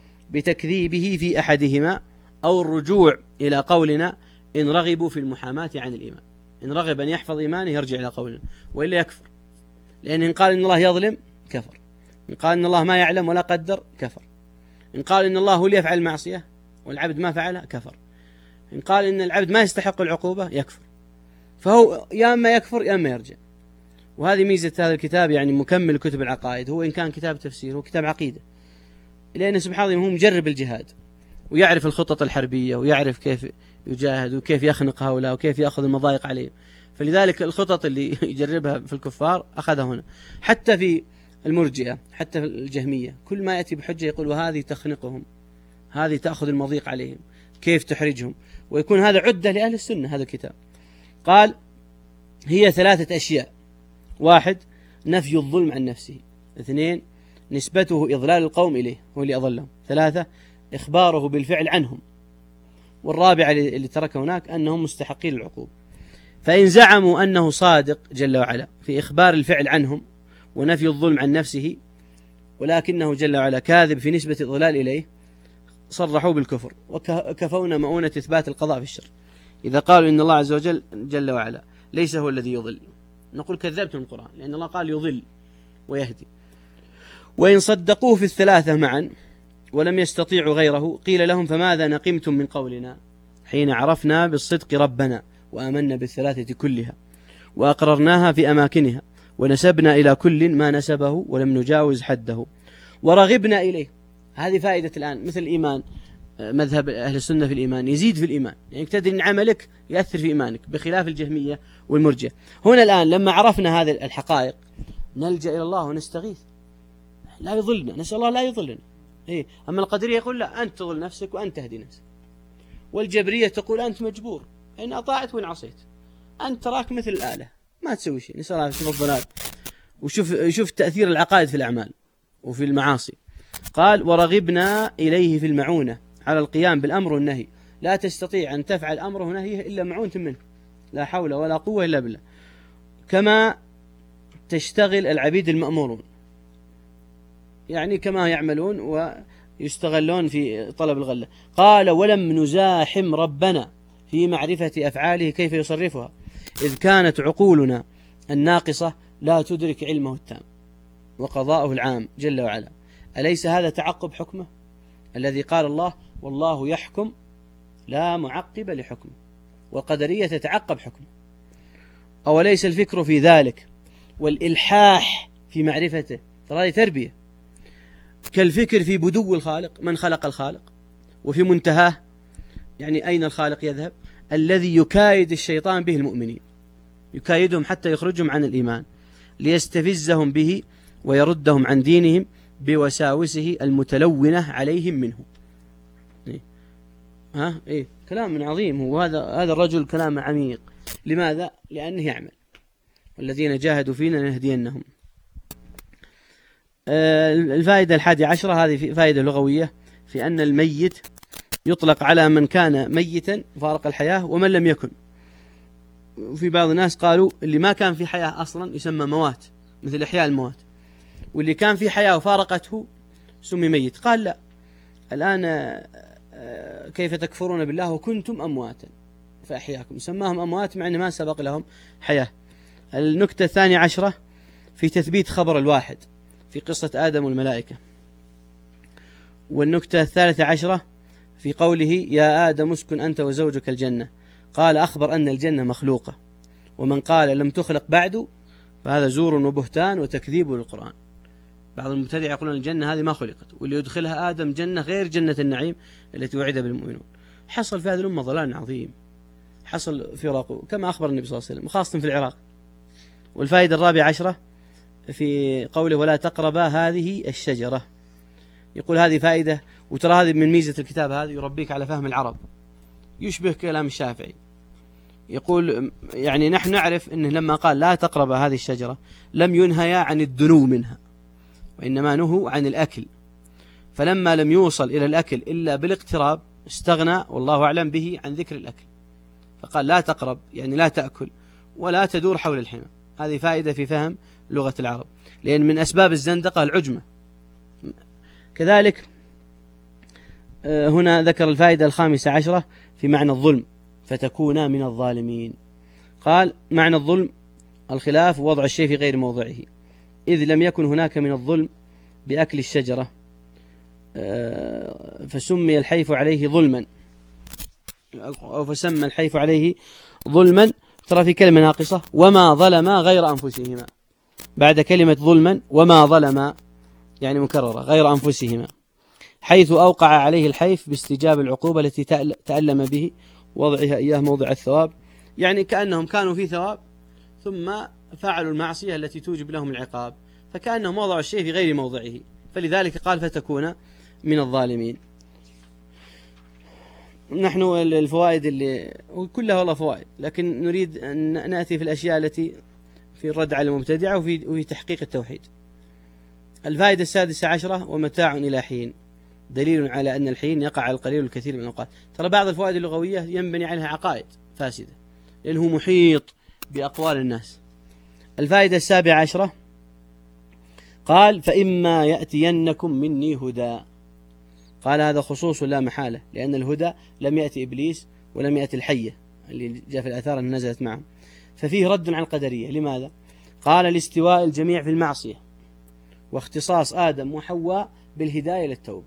بتكذيبه في أحدهما، أو الرجوع إلى قولنا إن رغبوا في المحاماة عن الإيمان. إن رغب أن يحفظ إيمانه يرجع إلى قولنا، وإلا يكفر. لأن إن قال إن الله يظلم كفر، إن قال إن الله ما يعلم ولا قدر كفر، إن قال إن الله هو اللي يفعل المعصية والعبد ما فعلها كفر، إن قال إن العبد ما يستحق العقوبة يكفر. فهو يا أما يكفر يا أما يرجع. وهذه ميزة هذا الكتاب، يعني مكمل كتب العقائد. هو إن كان كتاب تفسير هو كتاب عقيدة، لأن سبحان الله هو مجرب الجهاد ويعرف الخطط الحربية ويعرف كيف يجاهد وكيف يخنق هؤلاء وكيف يأخذ المضايق عليهم. فلذلك الخطط اللي يجربها في الكفار أخذها هنا. حتى في المرجئة، حتى في الجهمية، كل ما يأتي بحجة يقول وهذه تخنقهم، هذه تأخذ المضيق عليهم، كيف تحرجهم. ويكون هذا عدة لأهل السنة. هذا الكتاب قال هي 3 أشياء: 1 نفي الظلم عن نفسه، 2 نسبته إضلال القوم إليه هو اللي أضلهم، 3 إخباره بالفعل عنهم، والرابع اللي تركه هناك أنهم مستحقين العقوبة. فإن زعموا أنه صادق جل وعلا في إخبار الفعل عنهم ونفي الظلم عن نفسه، ولكنه جل وعلا كاذب في نسبة الإضلال إليه، صرحوا بالكفر وكفونا مؤونة إثبات القضاء في الشر. إذا قالوا إن الله عز وجل جل وعلا ليس هو الذي يضل، نقول كذبتم القرآن، لأن الله قال يضل ويهدي. وإن صدقوه في ال3 معا ولم يستطيعوا غيره، قيل لهم فماذا نقمتم من قولنا حين عرفنا بالصدق ربنا وآمنا بال3 كلها وأقررناها في أماكنها ونسبنا إلى كل ما نسبه ولم نجاوز حده ورغبنا إليه. هذه فائدة الآن مثل الإيمان. مذهب أهل السنة في الإيمان يزيد في الإيمان، يعني تدري أن عملك يأثر في إيمانك، بخلاف الجهمية والمرجئة. هنا الآن لما عرفنا هذه الحقائق نلجأ إلى الله ونستغيث، لا يضلنا، نسأل الله لا يضلنا. أما القدرية يقول لا، أنت تضل نفسك وأنت تهدي نفسك. والجبرية تقول أنت مجبور، إن أطاعت وإن عصيت، أنت تراك مثل الآلة ما تسوي شيء. نسأل الله في الضلال. وشوف تأثير العقائد في الأعمال وفي المعاصي. قال ورغبنا إليه في المعونة على القيام بالأمر والنهي، لا تستطيع أن تفعل أمره ونهيه إلا معونة منه، لا حول ولا قوة إلا بالله، كما تشتغل العبيد المأمورون، يعني كما يعملون ويستغلون في طلب الغلة. قال ولم نزاحم ربنا في معرفة أفعاله كيف يصرفها، إذ كانت عقولنا الناقصة لا تدرك علمه التام وقضاءه العام جل وعلا. أليس هذا تعقب حكمه الذي قال الله والله يحكم لا معقب لحكمه، والقدرية تتعقب حكمه؟ أوليس الفكر في ذلك والإلحاح في معرفته، ترى هذه تربية، كالفكر في بدو الخالق، من خلق الخالق، وفي منتهاه يعني أين الخالق يذهب، الذي يكايد الشيطان به المؤمنين، يكايدهم حتى يخرجهم عن الإيمان ليستفزهم به ويردهم عن دينهم بوساوسه المتلونة عليهم منه. كلام عظيم. هذا الرجل كلام عميق. لماذا؟ لأنه يعمل والذين جاهدوا فينا نهدينهم. الفائدة 11 هذه فائدة لغوية في أن الميت يطلق على من كان ميتا فارق الحياة ومن لم يكن. وفي بعض الناس قالوا اللي ما كان في حياة أصلا يسمى موات، مثل إحياء الموات، واللي كان في حياة وفارقته سمي ميت. قال لا، الآن كيف تكفرون بالله وكنتم أمواتا فأحياكم، سماهم أموات مع أن ما سبق لهم حياة. النكتة 12 في تثبيت خبر الواحد في قصة آدم والملائكة. والنكتة 13 في قوله يا آدم اسكن أنت وزوجك الجنة، قال أخبر أن الجنة مخلوقة، ومن قال لم تخلق بعد فهذا زور وبهتان وتكذيب للقرآن. بعض المبتدع يقولون الجنة هذه ما خلقت، واللي يدخلها آدم جنة غير جنة النعيم التي وعد بالمؤمنون. حصل في هذه الأمة ضلال عظيم، حصل فرق كما أخبر النبي صلى الله عليه وسلم، وخاصة في العراق. والفائدة الرابعة عشرة في قوله ولا تقربا هذه الشجرة، يقول هذه فائدة، وترى هذه من ميزة الكتاب، هذا يربيك على فهم العرب، يشبه كلام الشافعي. يقول يعني نحن نعرف أنه لما قال لا تقرب هذه الشجرة لم ينهيا عن الدنو منها، وإنما نهوا عن الأكل، فلما لم يوصل إلى الأكل إلا بالاقتراب استغنى والله أعلم به عن ذكر الأكل، فقال لا تقرب يعني لا تأكل ولا تدور حول الحمى. هذه فائدة في فهم لغة العرب، لأن من أسباب الزندقة العجمة. كذلك هنا ذكر الفائدة الخامسة عشرة في معنى الظلم، فتكونا من الظالمين. قال معنى الظلم الخلاف ووضع الشيء في غير موضعه، إذ لم يكن هناك من الظلم بأكل الشجرة، فسمي الحيف عليه ظلما، أو فسمى الحيف عليه ظلما. ترى في كلمة ناقصة وما ظلما غير أنفسهما، بعد كلمة ظلما وما ظلما يعني مكررة غير أنفسهما، حيث أوقع عليه الحيف باستجاب العقوبة التي تألم به وضعها إياه موضع الثواب، يعني كأنهم كانوا في ثواب ثم فعلوا المعصية التي توجب لهم العقاب، فكأنهم وضعوا الشيء في غير موضعه، فلذلك قال فتكون من الظالمين. نحن الفوائد اللي كلها والله فوائد، لكن نريد أن نأتي في الأشياء التي في الرد على المبتدعة وفي تحقيق التوحيد. الفائدة السادسة عشرة ومتاع إلى حين، دليل على أن الحين يقع على القليل والكثير من الأوقات. ترى بعض الفوائد اللغوية ينبني عليها عقائد فاسدة لأنه محيط بأقوال الناس. الفائدة السابعة عشرة قال فإما يأتينكم مني هدى، قال هذا خصوص لا محالة، لأن الهدى لم يأتي إبليس ولم يأتي الحية اللي جاء في الآثار أن نزلت معهم، ففيه رد على القدرية. لماذا؟ قال لاستواء الجميع في المعصية، واختصاص آدم وحواء بالهداية للتوبة،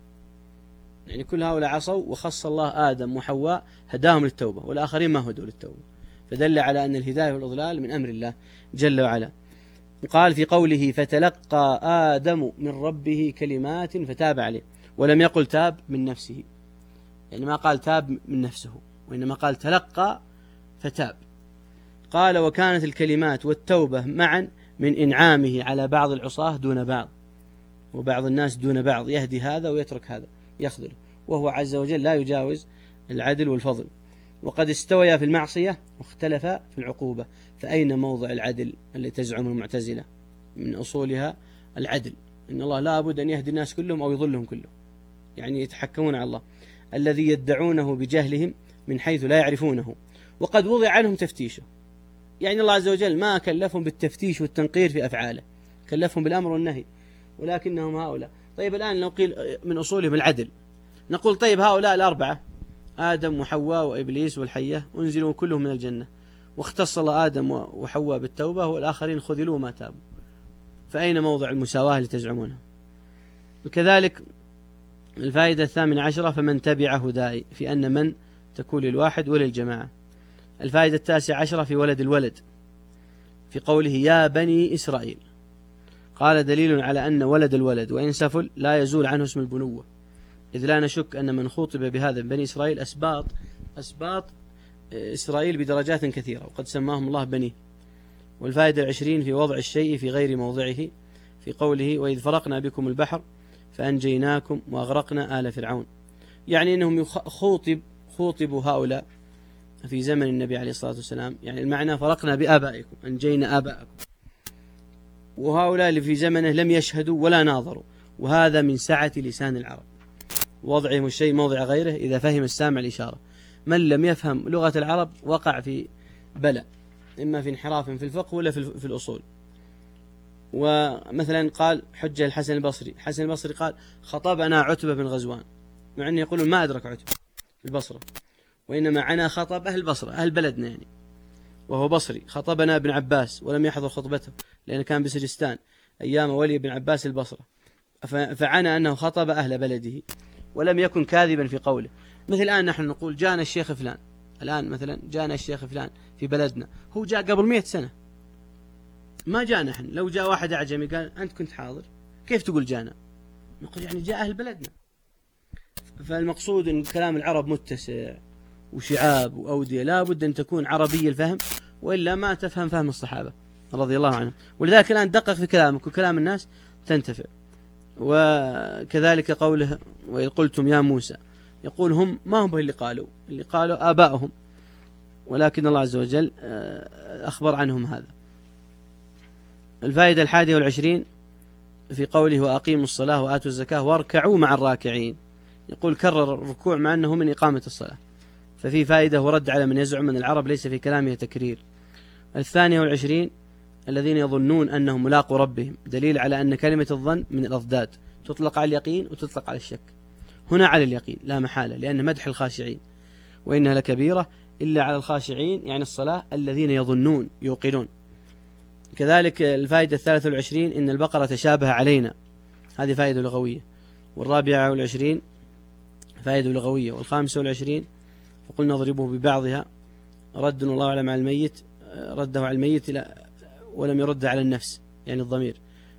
يعني كل هؤلاء عصوا وخص الله آدم وحواء هداهم للتوبة، والآخرين ما هدوا للتوبة، فدل على أن الهداية والإضلال من أمر الله جل وعلا. قال في قوله فتلقى آدم من ربه كلمات فتاب عليه، ولم يقل تاب من نفسه، يعني ما قال تاب من نفسه، وإنما قال تلقى فتاب. قال وكانت الكلمات والتوبة معا من إنعامه على بعض العصاة دون بعض، وبعض الناس دون بعض، يهدي هذا ويترك هذا يخذله، وهو عز وجل لا يجاوز العدل والفضل. وقد استويا في المعصية واختلفا في العقوبة، فأين موضع العدل الذي تزعم المعتزلة؟ من أصولها العدل، إن الله لا بد أن يهدي الناس كلهم أو يضلهم كلهم، يعني يتحكمون على الله، الذي يدعونه بجهلهم من حيث لا يعرفونه، وقد وضع عنهم تفتيشه، يعني الله عز وجل ما كلفهم بالتفتيش والتنقير في أفعاله، كلفهم بالأمر والنهي، ولكنهم هؤلاء. طيب الآن لو قيل من أصولهم العدل، نقول طيب هؤلاء الأربعة آدم وحواء وإبليس والحية أنزلوا كلهم من الجنة، واختص الله آدم وحواء بالتوبة والآخرين خذلوا ما تابوا، فأين موضع المساواة اللي تزعمونها؟ وكذلك الفائدة الثامنة عشرة فمن تبع هداي، في أن من تكون للواحد وللجماعة. الفائدة التاسعة عشرة في ولد الولد، في قوله يا بني إسرائيل، قال دليل على أن ولد الولد وإن سفل لا يزول عنه اسم البنوة، إذ لا نشك أن من خوطب بهذا بني إسرائيل أسباط إسرائيل بدرجات كثيرة، وقد سماهم الله بني. والفائدة 20 في وضع الشيء في غير موضعه، في قوله وإذ فرقنا بكم البحر فأنجيناكم وأغرقنا آل فرعون، يعني أنهم خوطبوا هؤلاء في زمن النبي عليه الصلاة والسلام، يعني المعنى فرقنا بآبائكم أنجينا آبائكم، وهؤلاء اللي في زمنه لم يشهدوا ولا ناظروا، وهذا من سعة لسان العرب، وضعهم الشيء موضع غيره إذا فهم السامع الإشارة. من لم يفهم لغة العرب وقع في بلاء، إما في انحراف في الفقه ولا في الأصول. ومثلا قال حجة الحسن البصري، الحسن البصري قال خطبنا عتبة بن غزوان، مع أن يقولون ما أدرك عتبة في البصرة، وإنما عنا خطب أهل البصرة أهل بلدنا يعني، وهو بصري. خطبنا ابن عباس ولم يحضر خطبته لأنه كان بسجستان أيام ولي بن عباس البصرة، فعنى أنه خطب أهل بلده ولم يكن كاذبا في قوله. مثل الآن نحن نقول جانا الشيخ فلان، الآن مثلا جانا الشيخ فلان في بلدنا، هو جاء قبل 100 سنة، ما جاء نحن. لو جاء واحد أعجمي قال أنت كنت حاضر، كيف تقول جانا؟ نقول يعني جاء أهل بلدنا. فالمقصود أن كلام العرب متسع وشعاب وأودية، لا بد أن تكون عربية الفهم، وإلا ما تفهم فهم الصحابة رضي الله عنهم. ولذلك الآن دقق في كلامك وكلام الناس تنتفع. وكذلك قوله وإذ قلتم يا موسى، يقول هم ما هم اللي قالوا آباؤهم، ولكن الله عز وجل أخبر عنهم هذا. الفائدة 21 في قوله وأقيموا الصلاة وآتوا الزكاة واركعوا مع الراكعين، يقول كرر الركوع مع أنه من إقامة الصلاة، ففي فائدة ورد على من يزعم أن العرب ليس في كلامها تكرير. 22 الذين يظنون أنهم ملاقوا ربهم، دليل على أن كلمة الظن من الأضداد، تطلق على اليقين وتطلق على الشك. هنا على اليقين لا محالة، لأن مدح الخاشعين وإنها لكبيرة إلا على الخاشعين، يعني الصلاة الذين يظنون يوقنون. كذلك الفائدة 23 إن البقرة تشابه علينا، هذه فائدة لغوية. 24 فائدة لغوية. 25 فقلنا اضربوه ببعضها، رد الله أعلم على الميت، رده على الميت ولم يرد على النفس يعني الضمير.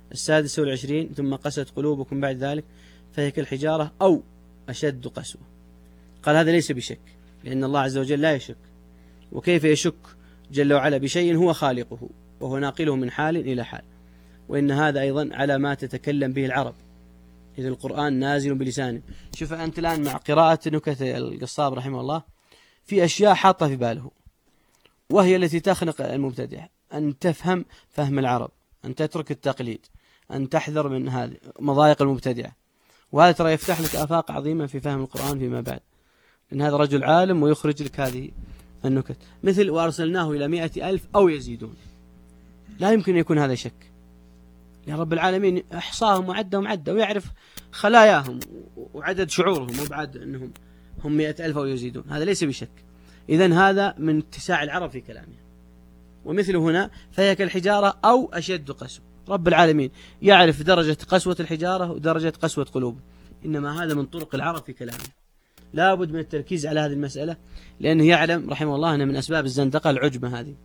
26 ثم قست قلوبكم بعد ذلك فهي كالحجارة أو أشد قسوة. قال هذا ليس بشك، لأن الله عز وجل لا يشك، وكيف يشك جل وعلا بشيء هو خالقه وهو ناقله من حال إلى حال. وإن هذا أيضا على ما تتكلم به العرب، إذا القرآن نازل بلسانه. شوف أنت الآن مع قراءة نكتة القصاب رحمه الله في أشياء حاطة في باله، وهي التي تخنق المبتدع، أن تفهم فهم العرب، أن تترك التقليد، أن تحذر من هذه مضايق المبتدعة. وهذا ترى يفتح لك آفاق عظيمة في فهم القرآن فيما بعد، لأن هذا رجل عالم ويخرج لك هذه النكت. مثل وأرسلناه إلى 100,000 أو يزيدون، لا يمكن يكون هذا شك، لأن رب العالمين أحصاهم وعدهم عدة، ويعرف خلاياهم وعدد شعورهم وبعد أنهم هم 100,000 أو يزيدون، هذا ليس بشك. إذن هذا من اتساع العرب في كلامه. ومثل هنا فهي كالحجارة أو أشد قسوة، رب العالمين يعرف درجة قسوة الحجارة ودرجة قسوة قلوب، إنما هذا من طرق العرب في كلامه. لا بد من التركيز على هذه المسألة، لأنه يعلم رحمه الله أن من أسباب الزندقة العجمة هذه.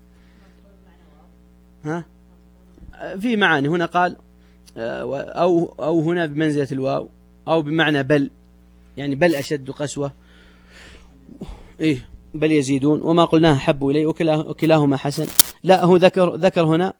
في معاني هنا قال أو هنا بمنزلة الواو، أو بمعنى بل، يعني بل أشد قسوة، بل يزيدون، وما قلناه حبوا إليه وكلاهما حسن. لا هو ذكر هنا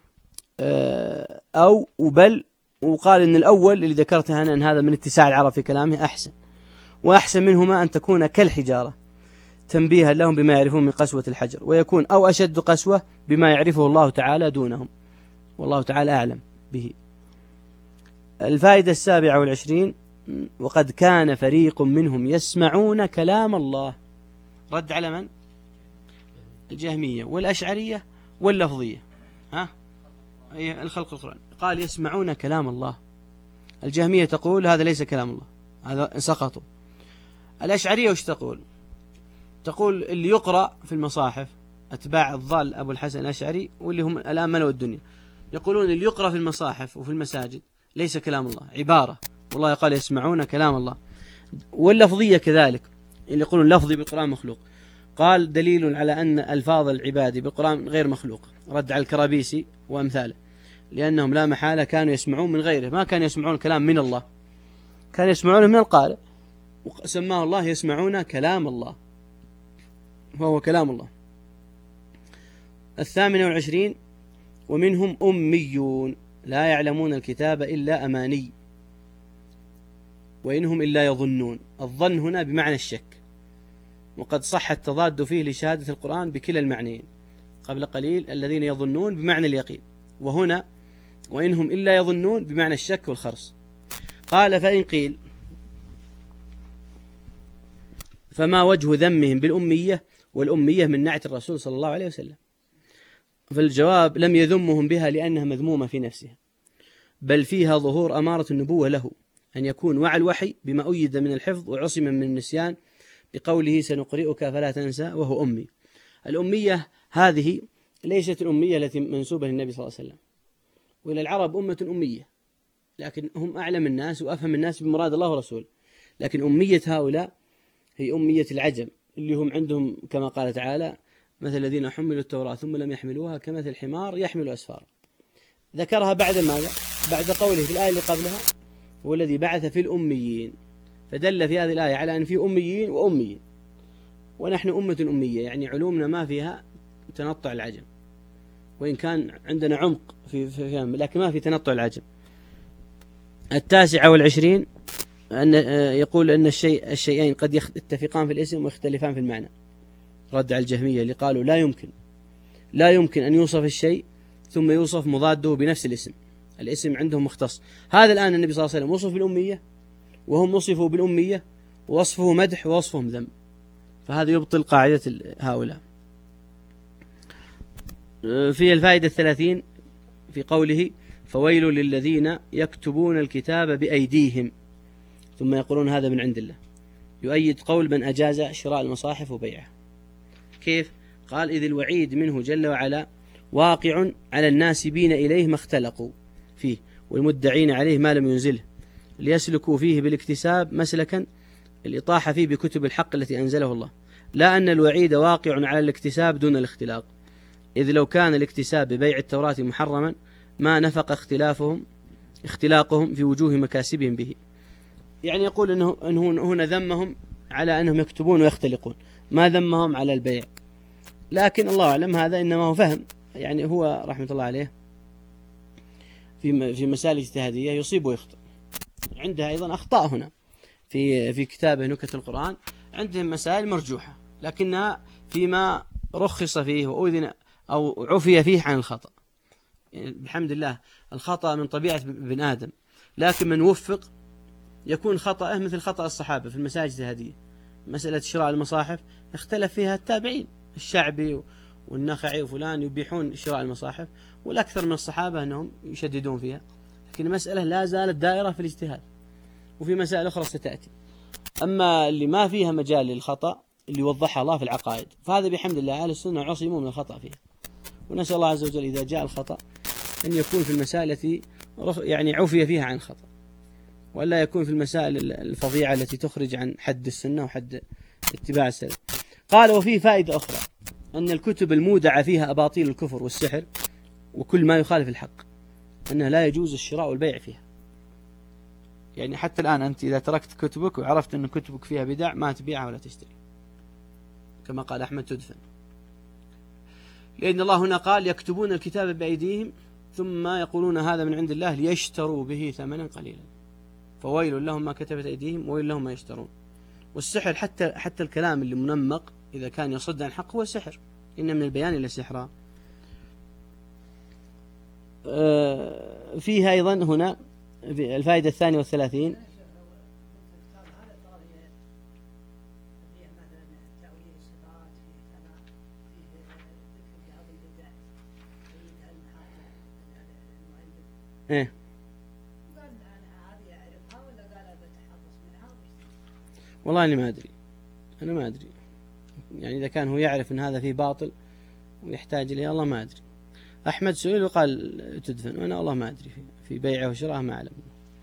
أو وبل، وقال إن الأول اللي ذكرته أنا أن هذا من اتساع العرب في كلامه أحسن، وأحسن منهما أن تكون كالحجارة تنبيها لهم بما يعرفون من قسوة الحجر، ويكون أو أشد قسوة بما يعرفه الله تعالى دونهم، والله تعالى أعلم به. الفائدة 27 وقد كان فريق منهم يسمعون كلام الله، رد على من؟ الجهمية والأشعرية واللفظية، الخلق القرآن. قال يسمعون كلام الله. الجهمية تقول هذا ليس كلام الله، هذا سقطوا. الأشعرية وش تقول؟ تقول اللي يقرأ في المصاحف، أتباع الضال أبو الحسن الأشعري واللي هم الآن ملوا الدنيا، يقولون اللي يقرأ في المصاحف وفي المساجد ليس كلام الله، عبارة، والله قال يسمعون كلام الله. واللفظية كذلك، اللي يقولون لفظي بالقرآن مخلوق، قال دليل على أن ألفاظ العباد بالقرآن غير مخلوق، رد على الكرابيسي وأمثاله، لأنهم لا محالة كانوا يسمعون من غيره، ما كانوا يسمعون كلام من الله، كانوا يسمعون من القارئ، وسماه الله يسمعون كلام الله، وهو كلام الله. 28 ومنهم أميون لا يعلمون الكتاب إلا أماني وإنهم إلا يظنون. الظن هنا بمعنى الشك، وقد صح التضاد فيه لشهادة القرآن بكلا المعنيين قبل قليل، الذين يظنون بمعنى اليقين، وهنا وإنهم إلا يظنون بمعنى الشك والخرص. قال فإن قيل فما وجه ذمهم بالأمية والأمية من نعت الرسول صلى الله عليه وسلم؟ فالجواب لم يذمهم بها لأنها مذمومة في نفسها، بل فيها ظهور أمارة النبوة له، أن يكون وعى الوحي بما أيد من الحفظ وعصم من النسيان بقوله سنقرئك فلا تنسى وهو أمي. الأمية هذه ليست الأمية التي منسوبة للنبي صلى الله عليه وسلم، وإلى العرب أمة أمية، لكن هم أعلم الناس وأفهم الناس بمراد الله ورسوله، لكن أمية هؤلاء هي أمية العجم، اللي هم عندهم كما قال تعالى مثل الذين حملوا التوراة ثم لم يحملوها كمثل الحمار يحمل أسفارا. ذكرها بعد ماذا؟ بعد قوله في الآية اللي قبلها هو الذي بعث في الأميين، فدل في هذه الآية على أن في أميين وأميين، ونحن أمة أمية، يعني علومنا ما فيها تنطع العجم، وإن كان عندنا عمق في فهم، لكن ما في تنطع العجم. 29 أن يقول أن الشيئين قد يتفقان في الاسم ويختلفان في المعنى، رد على الجهمية اللي قالوا لا يمكن أن يوصف الشيء ثم يوصف مضاده بنفس الاسم، الاسم عندهم مختص. هذا الآن النبي صلى الله عليه وسلم وصف بالأمية، وهم وصفوا بالأمية، ووصفه مدح ووصفهم ذم، فهذا يبطل قاعدة هؤلاء. في الفائدة 30 في قوله فويل للذين يكتبون الكتاب بأيديهم ثم يقولون هذا من عند الله، يؤيد قول من أجاز شراء المصاحف وبيعها. كيف؟ قال إذ الوعيد منه جل وعلا واقع على الناسبين إليه ما اختلقوا فيه والمدعين عليه ما لم ينزله، ليسلكوا فيه بالاكتساب مسلكا الإطاحة فيه بكتب الحق التي أنزله الله، لا أن الوعيد واقع على الاكتساب دون الاختلاق، إذ لو كان الاكتساب ببيع التوراة محرما ما نفق اختلاقهم في وجوه مكاسبهم به. يعني يقول أنه هنا ذمهم على أنهم يكتبون ويختلقون، ما ذمهم على البيع، لكن الله أعلم هذا إنما هو فهم، يعني هو رحمة الله عليه في مسائل اجتهادية يصيب ويخطئ. عندها أيضا أخطاء هنا في كتابه نكت القرآن، عندهم مسائل مرجوحة لكنها فيما رخص فيه وأذن أو عفي فيه عن الخطأ. يعني بحمد الله الخطأ من طبيعة ابن آدم، لكن من وفق يكون خطأه مثل خطأ الصحابة في المسائل الاجتهادية. مسألة شراء المصاحف اختلف فيها التابعين، الشعبي والنخعي وفلان يبيحون شراء المصاحف، والأكثر من الصحابة أنهم يشددون فيها، لكن المسألة لا زالت دائرة في الاجتهاد، وفي مسائل أخرى ستأتي. أما اللي ما فيها مجال للخطأ اللي وضحها الله في العقائد، فهذا بحمد الله أهل السنة عصموا من الخطأ فيها، ونسأل الله عز وجل إذا جاء الخطأ أن يكون في المسائل التي يعني عفي فيها عن خطأ، ولا يكون في المسائل الفظيعة التي تخرج عن حد السنة وحد اتباع السلف. قال وفيه فائدة أخرى أن الكتب المودعة فيها أباطيل الكفر والسحر وكل ما يخالف الحق أنه لا يجوز الشراء والبيع فيها. يعني حتى الآن أنت إذا تركت كتبك وعرفت أن كتبك فيها بدع ما تبيعها ولا تشتري، كما قال أحمد تدفن، لأن الله هنا قال يكتبون الكتاب بأيديهم ثم يقولون هذا من عند الله ليشتروا به ثمنا قليلا، فويل لهم ما كتبت أيديهم وويل لهم ما يشترون. والسحر حتى الكلام اللي منمق إذا كان يصد عن حق هو سحر، إن من البيان إلى سحرا. فيها أيضا هنا الفائدة 32 إيه؟ والله أنا ما أدري يعني إذا كان هو يعرف أن هذا فيه باطل ويحتاج إليه، الله ما أدري. أحمد سئل وقال تدفن، وأنا والله ما أدري في بيعه وشراءه ما أعلم.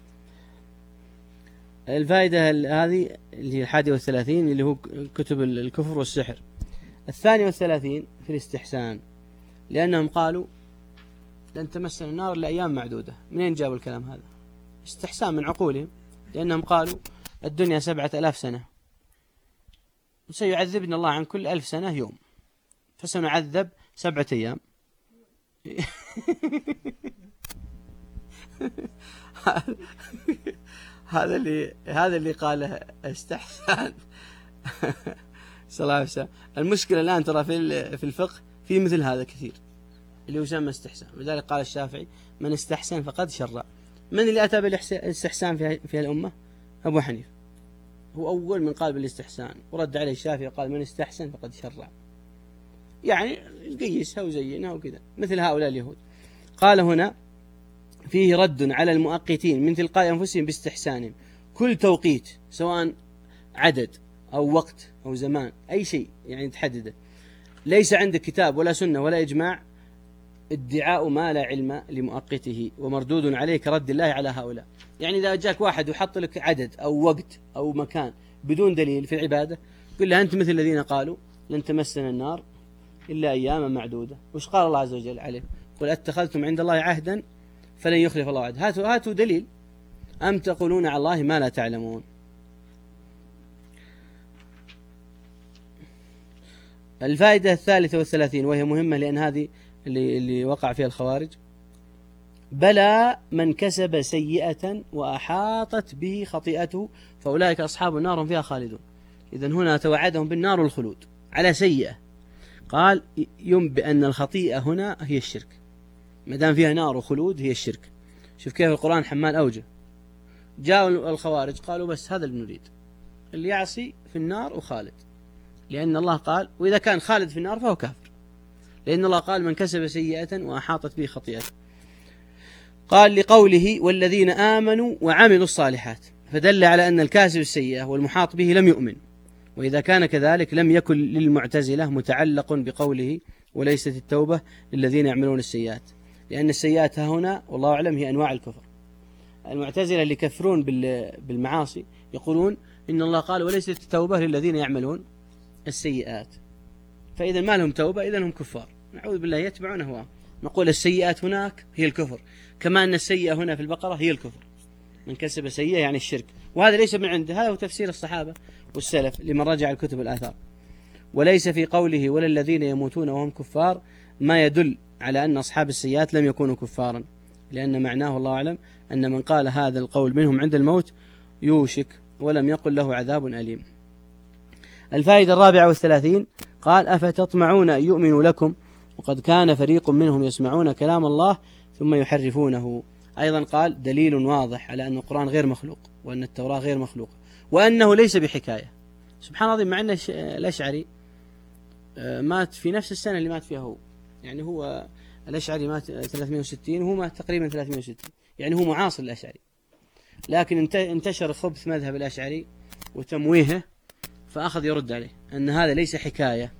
الفائدة هذه اللي هي 31 اللي هو كتب الكفر والسحر. 32 في الاستحسان، لأنهم قالوا لن تمسنا النار لأيام معدودة. منين جابوا الكلام هذا؟ استحسان من عقولهم، لأنهم قالوا الدنيا 7000 سنة سيعذبنا الله عن كل 1000 سنة يوم، فسنعذب 7 أيام. هذا اللي قاله استحسان. صلى الله عليه وسلم. المشكلة الآن ترى في الفقه في مثل هذا كثير اللي يسمى استحسان، ولذلك قال الشافعي من استحسن فقد شرع. من اللي أتى بالاستحسان في الأمة؟ أبو حنيفة، هو أول من قال بالاستحسان، ورد عليه الشافعي قال من استحسن فقد شرع، يعني قيسها وزينها وكذا مثل هؤلاء اليهود. قال هنا فيه رد على المؤقتين من تلقاء أنفسهم باستحسانهم، كل توقيت سواء عدد أو وقت أو زمان أي شيء يعني تحدده، ليس عندك كتاب ولا سنة ولا إجماع، ادعاء ما لا علم لمؤقته ومردود عليه كرد الله على هؤلاء. يعني إذا جاك واحد وحط لك عدد أو وقت أو مكان بدون دليل في العبادة، قل له أنت مثل الذين قالوا لن تمسنا النار إلا أياما معدودة. وش قال الله عز وجل عليه؟ قل أتخذتم عند الله عهدا فلن يخلف الله وعده. هاتوا دليل. أم تقولون على الله ما لا تعلمون. الفائدة 33 وهي مهمة لأن هذه اللي وقع فيها الخوارج. بلى من كسب سيئة وأحاطت به خطيئته فأولئك أصحاب النار هم فيها خالدون. إذن هنا توعدهم بالنار والخلود على سيئة. قال ينبئ أن الخطيئة هنا هي الشرك، ما دام فيها نار وخلود هي الشرك. شوف كيف القرآن حمال أوجه. جاءوا الخوارج قالوا بس هذا اللي نريد، اللي يعصي في النار وخالد، لأن الله قال وإذا كان خالد في النار فهو كافر، لأن الله قال من كسب سيئة وأحاطت به خطيئته. قال لقوله والذين آمنوا وعملوا الصالحات، فدل على أن الكاسب السيئة والمحاط به لم يؤمن. وإذا كان كذلك لم يكن للمعتزلة متعلق بقوله وليست التوبة للذين يعملون السيئات، لأن السيئات هنا والله أعلم هي أنواع الكفر. المعتزلة اللي يكفرون بالمعاصي يقولون إن الله قال وليست التوبة للذين يعملون السيئات، فإذا ما لهم توبة إذا هم كفار، نعوذ بالله، يتبعون هواهم. نقول السيئات هناك هي الكفر، كما أن السيئة هنا في البقرة هي الكفر. من كسب سيئة يعني الشرك، وهذا ليس من عنده، هذا هو تفسير الصحابة والسلف لمن رجع الكتب الآثار. وليس في قوله ولا الذين يموتون وهم كفار ما يدل على أن أصحاب السيئات لم يكونوا كفارا، لأن معناه الله أعلم أن من قال هذا القول منهم عند الموت يوشك ولم يقل له عذاب أليم. الفائدة 34 قال أفتطمعون أن يؤمنوا لكم وقد كان فريق منهم يسمعون كلام الله ثم يحرفونه. أيضا قال دليل واضح على أن القرآن غير مخلوق، وأن التوراة غير مخلوقة، وأنه ليس بحكاية. سبحان الله، مع أن الأشعري مات في نفس السنة اللي مات فيها هو، يعني هو الأشعري مات 360 وهو مات تقريبا 360، يعني هو معاصر الأشعري، لكن انتشر خبث مذهب الأشعري وتمويهه فأخذ يرد عليه أن هذا ليس حكاية،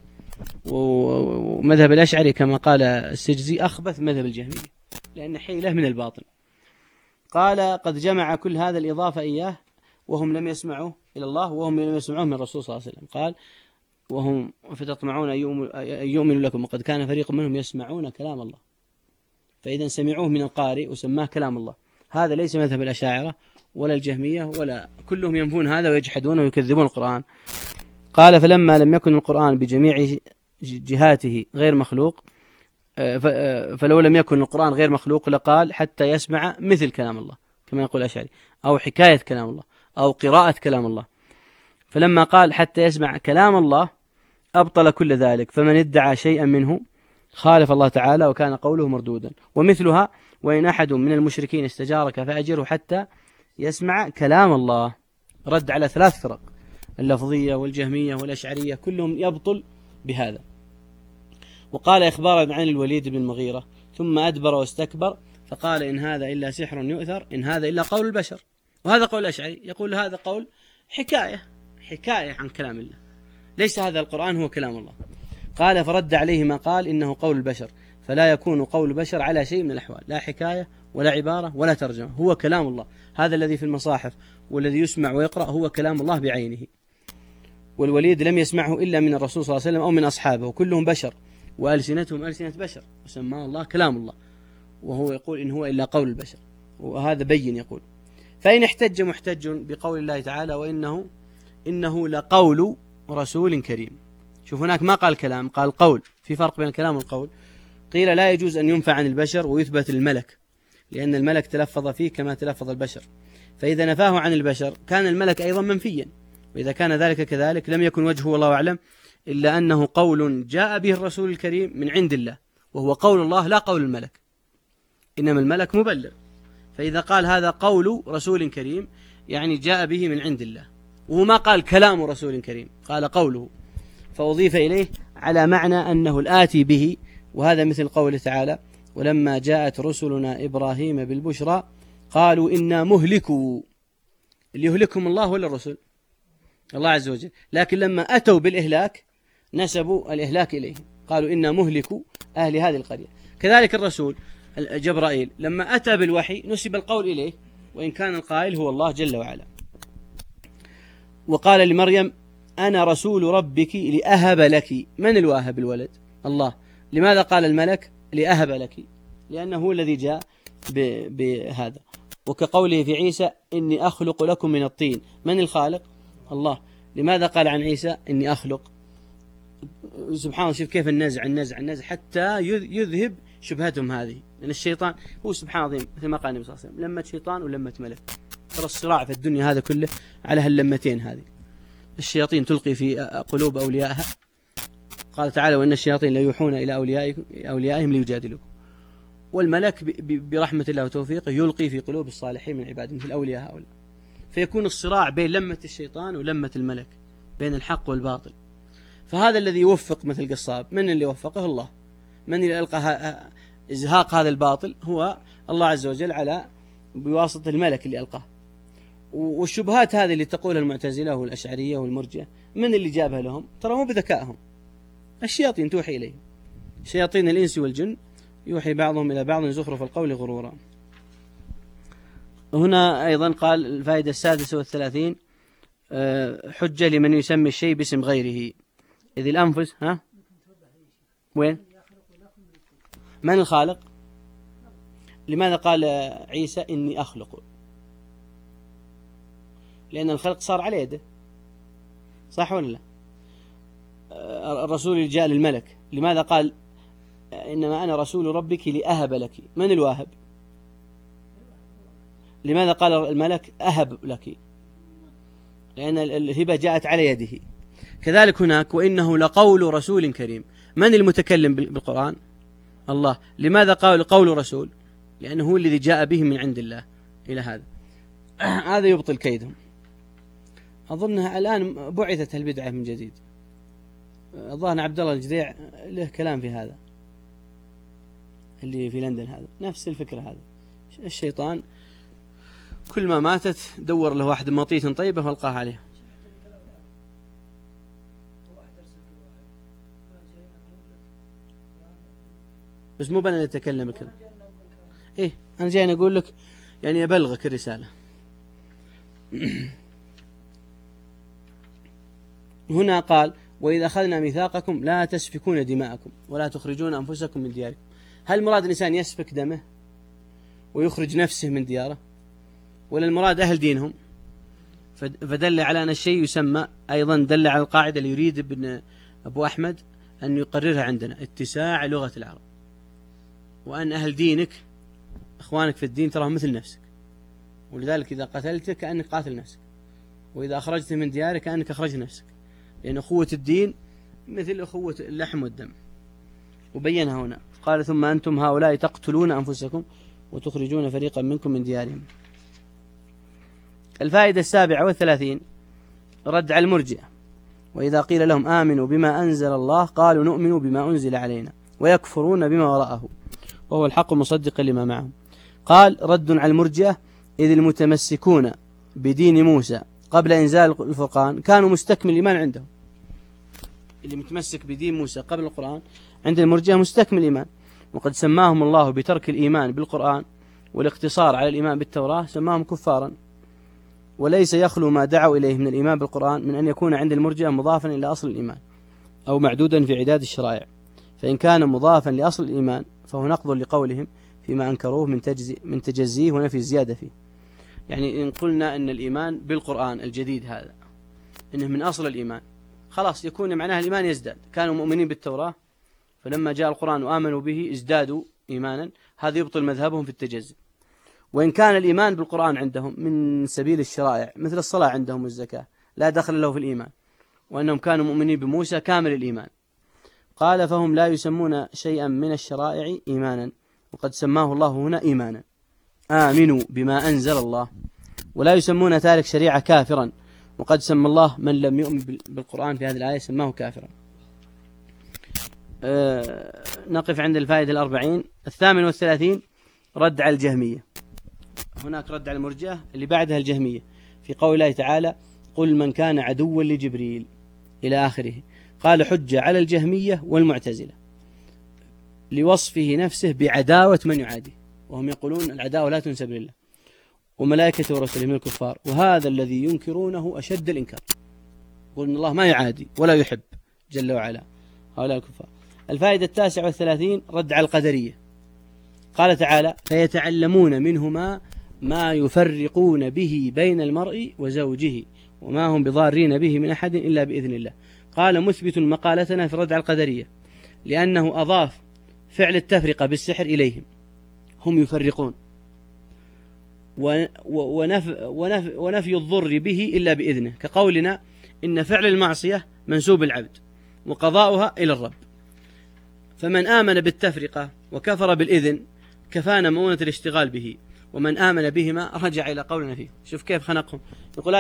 ومذهب الأشعري كما قال السجزي أخبث مذهب الجهمية لأن حيلة من الباطل. قال قد جمع كل هذا الإضافة إياه وهم لم يسمعوا إلى الله وهم لم يسمعوه من الرسول صلى الله عليه وسلم. قال وهم فتطمعون أن يؤمنوا لكم وقد كان فريق منهم يسمعون كلام الله، فإذا سمعوه من القارئ وسماه كلام الله. هذا ليس مذهب الأشاعرة ولا الجهمية، ولا كلهم ينفون هذا ويجحدون ويكذبون القرآن. قال فلما لم يكن القرآن بجميع جهاته غير مخلوق، فلو لم يكن القرآن غير مخلوق لقال حتى يسمع مثل كلام الله كما يقول الأشعري، أو حكاية كلام الله، أو قراءة كلام الله. فلما قال حتى يسمع كلام الله أبطل كل ذلك، فمن ادعى شيئا منه خالف الله تعالى وكان قوله مردودا. ومثلها وإن أحد من المشركين استجارك فأجره حتى يسمع كلام الله. رد على 3 فرق، اللفظية والجهمية والأشعرية، كلهم يبطل بهذا. وقال إخبارا عن الوليد بن المغيرة ثم أدبر واستكبر فقال إن هذا إلا سحر يؤثر إن هذا إلا قول البشر. وهذا قول الأشعري، يقول هذا قول حكاية عن كلام الله، ليس هذا القرآن هو كلام الله. قال فرد عليه ما قال إنه قول البشر، فلا يكون قول البشر على شيء من الأحوال، لا حكاية ولا عبارة ولا ترجمة، هو كلام الله. هذا الذي في المصاحف والذي يسمع ويقرأ هو كلام الله بعينه. والوليد لم يسمعه إلا من الرسول صلى الله عليه وسلم أو من أصحابه، وكلهم بشر وألسنتهم ألسنة بشر، وسماه الله كلام الله، وهو يقول إن هو إلا قول البشر، وهذا بين يقول. فإن احتج محتج بقول الله تعالى وإنه لقول رسول كريم. شوف هناك ما قال كلام، قال قول، في فرق بين الكلام والقول. قيل لا يجوز أن ينفع عن البشر ويثبت الملك، لأن الملك تلفظ فيه كما تلفظ البشر، فإذا نفاه عن البشر كان الملك أيضا منفيا، وإذا كان ذلك كذلك لم يكن وجهه والله أعلم إلا أنه قول جاء به الرسول الكريم من عند الله، وهو قول الله لا قول الملك، إنما الملك مبلغ. فإذا قال هذا قول رسول كريم يعني جاء به من عند الله، وهو ما قال كلام رسول كريم، قال قوله، فأضيف إليه على معنى أنه الآتي به. وهذا مثل قوله تعالى ولما جاءت رسلنا إبراهيم بالبشرى قالوا إنا مهلكوا. اللي يهلكهم الله ولا الرسل؟ الله عز وجل. لكن لما أتوا بالإهلاك نسبوا الإهلاك إليه، قالوا إنا مهلكوا أهل هذه القرية. كذلك الرسول جبرائيل لما أتى بالوحي نسب القول إليه، وإن كان القائل هو الله جل وعلا. وقال لمريم أنا رسول ربك لأهب لك. من الواهب الولد؟ الله. لماذا قال الملك لأهب لك؟ لأنه هو الذي جاء بهذا. وكقوله في عيسى إني أخلق لكم من الطين، من الخالق؟ الله. لماذا قال عن عيسى إني أخلق؟ سبحان الله، شوف كيف النزع حتى يذهب شبهتهم هذه. لأن الشيطان هو سبحان الله مثل ما قال النبي صلى الله عليه وسلم لمة شيطان ولمة ملك. ترى الصراع في الدنيا هذا كله على هاللمتين هذه. الشياطين تلقي في قلوب أوليائها، قال تعالى وإن الشياطين لا يوحون إلى أوليائهم ليجادلوكم. والملك برحمة الله وتوفيقه يلقي في قلوب الصالحين من عباده مثل الأولياء هؤلاء. فيكون الصراع بين لمة الشيطان ولمة الملك، بين الحق والباطل. فهذا الذي يوفق مثل القصاب، من اللي وفقه؟ الله. من اللي ألقى إزهاق هذا الباطل؟ هو الله عز وجل على بواسطة الملك اللي ألقاه. والشبهات هذه اللي تقولها المعتزلة والأشعرية والمرجئة، من اللي جابها لهم؟ ترى مو بذكائهم، الشياطين توحي إليهم، شياطين الإنس والجن يوحي بعضهم إلى بعض زخرف القول غرورا. هنا أيضا قال الفائدة 36 حجة لمن يسمي الشيء باسم غيره، إذ الأنفس وين؟ من الخالق؟ لماذا قال عيسى إني أخلق؟ لأن الخلق صار على يده، صح ولا لا؟ الرسول اللي جاء للملك لماذا قال إنما أنا رسول ربك لأهب لك؟ من الواهب؟ لماذا قال الملك أهب لك؟ لأن الهبة جاءت على يده. كذلك هناك وإنه لقول رسول كريم، من المتكلم بالقرآن؟ الله. لماذا قال قول رسول؟ لأنه هو الذي جاء به من عند الله. إلى هذا يبطل كيدهم. أظنها الآن بعثت البدعة من جديد. الظاهر عبد الله الجذيع له كلام في هذا، اللي في لندن هذا نفس الفكرة. هذا الشيطان كل ما ماتت دور له واحد مطية طيبة والقاها عليه. بس مو بنا نتكلم كذا. إيه أنا جاي أقول لك يعني أبلغك الرسالة. هنا قال وإذا أخذنا ميثاقكم لا تسفكون دماءكم ولا تخرجون أنفسكم من دياركم. هل المراد الإنسان يسفك دمه ويخرج نفسه من دياره، ولا المراد أهل دينهم؟ فدل على أن الشيء يسمى أيضا، دل على القاعدة اللي يريد ابن أبو أحمد أن يقررها عندنا، اتساع لغة العرب، وأن أهل دينك أخوانك في الدين تراهم مثل نفسك، ولذلك إذا قتلتك كأنك قاتل نفسك، وإذا أخرجت من ديارك كأنك أخرجت نفسك، لأن أخوة الدين مثل أخوة اللحم والدم. وبينها هنا قال ثم أنتم هؤلاء تقتلون أنفسكم وتخرجون فريقا منكم من ديارهم. الفائدة 37 رد على المرجئة، وإذا قيل لهم آمنوا بما أنزل الله قالوا نؤمن بما أنزل علينا ويكفرون بما وراءه وهو الحق مصدقا لما معهم. قال رد على المرجئة إذ المتمسكون بدين موسى قبل إنزال الفرقان كانوا مستكمل الإيمان عندهم. اللي متمسك بدين موسى قبل القرآن عند المرجئة مستكمل الإيمان، وقد سماهم الله بترك الإيمان بالقرآن والاقتصار على الإيمان بالتوراة سماهم كفارا. وليس يخلو ما دعوا إليه من الإيمان بالقرآن من أن يكون عند المرجئة مضافا إلى أصل الإيمان أو معدودا في عداد الشرائع، فإن كان مضافا لأصل الإيمان فهو نقض لقولهم فيما أنكروه من تجزيه ونفي الزيادة فيه. يعني إن قلنا أن الإيمان بالقرآن الجديد هذا إنه من أصل الإيمان، خلاص يكون معناها الإيمان يزداد. كانوا مؤمنين بالتوراة فلما جاء القرآن وآمنوا به ازدادوا إيمانا، هذا يبطل مذهبهم في التجزي. وإن كان الإيمان بالقرآن عندهم من سبيل الشرائع مثل الصلاة عندهم والزكاة لا دخل له في الإيمان، وأنهم كانوا مؤمنين بموسى كامل الإيمان. قال فهم لا يسمون شيئا من الشرائع إيمانا وقد سماه الله هنا إيمانا، آمنوا بما أنزل الله، ولا يسمون تارك شريعة كافرا وقد سمى الله من لم يؤمن بالقرآن في هذه الآية سماه كافرا. نقف عند الفائدة 40. 38 رد على الجهمية. هناك رد على المرجئة اللي بعدها الجهمية في قول الله تعالى قل من كان عدوا لجبريل إلى آخره. قال حجة على الجهمية والمعتزلة لوصفه نفسه بعداوة من يعاديه، وهم يقولون العداوة لا تنسب لله وملائكته ورسله من الكفار، وهذا الذي ينكرونه أشد الإنكار. يقول إن الله ما يعادي ولا يحب جل وعلا هؤلاء الكفار. الفائدة 39 رد على القدرية. قال تعالى فيتعلمون منهما ما يفرقون به بين المرء وزوجه وما هم بضارين به من أحد إلا بإذن الله. قال مثبت مقالتنا في الرد على القدرية لأنه أضاف فعل التفرقة بالسحر إليهم، هم يفرقون، ونفي الضر به إلا بإذنه، كقولنا إن فعل المعصية منسوب العبد وقضاؤها إلى الرب، فمن آمن بالتفرقة وكفر بالإذن كفانا مؤونة الاشتغال به، ومن آمن بهما رجع إلى قولنا فيه. شوف كيف خنقهم، يقول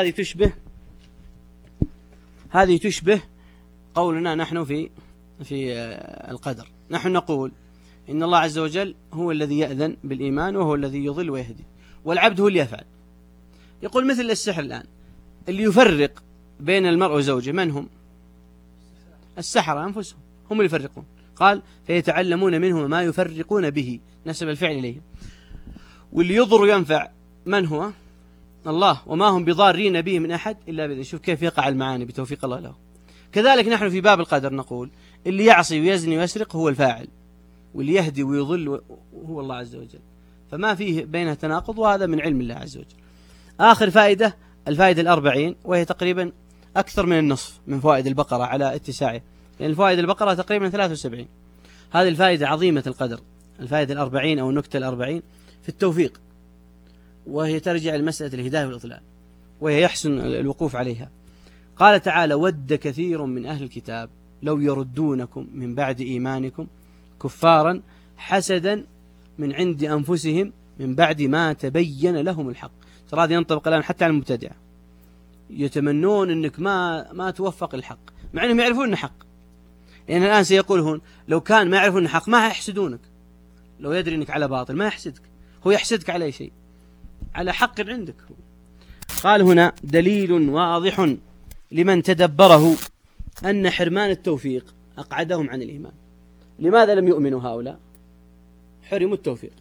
هذه تشبه قولنا نحن في القدر. نحن نقول إن الله عز وجل هو الذي يأذن بالإيمان وهو الذي يضل ويهدي، والعبد هو اللي يفعل. يقول مثل السحر الآن، اللي يفرق بين المرء وزوجه من هم؟ السحرة أنفسهم، هم اللي يفرقون. قال فيتعلمون منه ما يفرقون به، نسب الفعل إليهم. واللي يضر وينفع من هو؟ الله، وما هم بضارين به من أحد إلا بإذن. شوف كيف يقع المعاني بتوفيق الله له. كذلك نحن في باب القدر نقول اللي يعصي ويزني ويسرق هو الفاعل، واللي يهدي ويضل هو الله عز وجل، فما فيه بينه تناقض، وهذا من علم الله عز وجل. آخر فائدة، الفائدة 40، وهي تقريبا أكثر من النصف من فوائد البقرة على اتساعه، لأن فوائد البقرة تقريبا 73. هذه الفائدة عظيمة القدر، الفائدة 40 أو النكتة 40 في التوفيق، وهي ترجع لمسألة الهداية والإضلال، وهي يحسن الوقوف عليها. قال تعالى ود كثير من أهل الكتاب لو يردونكم من بعد إيمانكم كفارا حسدا من عند أنفسهم من بعد ما تبين لهم الحق. ترى هذا ينطبق الآن حتى على المبتدعة، يتمنون أنك ما توفق الحق مع أنهم يعرفون أنه حق. لأن الآن سيقولون لو كان ما يعرفون أنه حق ما يحسدونك، لو يدري أنك على باطل ما يحسدك، هو يحسدك على أي شيء؟ على حق عندك. قال هنا دليل واضح لمن تدبره أن حرمان التوفيق أقعدهم عن الإيمان. لماذا لم يؤمنوا هؤلاء؟ حرموا التوفيق.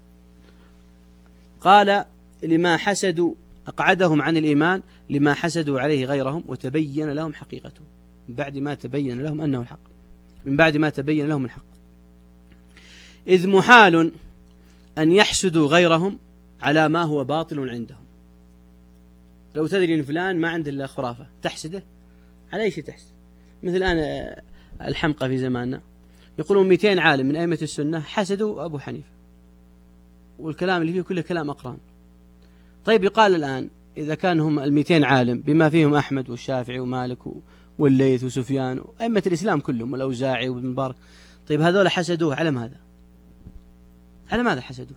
قال لما حسدوا أقعدهم عن الإيمان لما حسدوا عليه غيرهم وتبين لهم حقيقته من بعد ما تبين لهم أنه الحق، من بعد ما تبين لهم الحق. إذ محال أن يحسدوا غيرهم على ما هو باطل عندهم. لو تدري أن فلان ما عنده إلا خرافة تحسده على أي شيء تحسد. مثل الآن الحمقى في زماننا، يقولون 200 عالم من أئمة السنة حسدوا أبو حنيفة، والكلام اللي فيه كله كلام أقران. طيب يقال الآن إذا كان هم 200 عالم بما فيهم أحمد والشافعي ومالك والليث وسفيان وأئمة الإسلام كلهم والأوزاعي وابن مبارك، طيب هذول حسدوه على ماذا؟ على ماذا حسدوه؟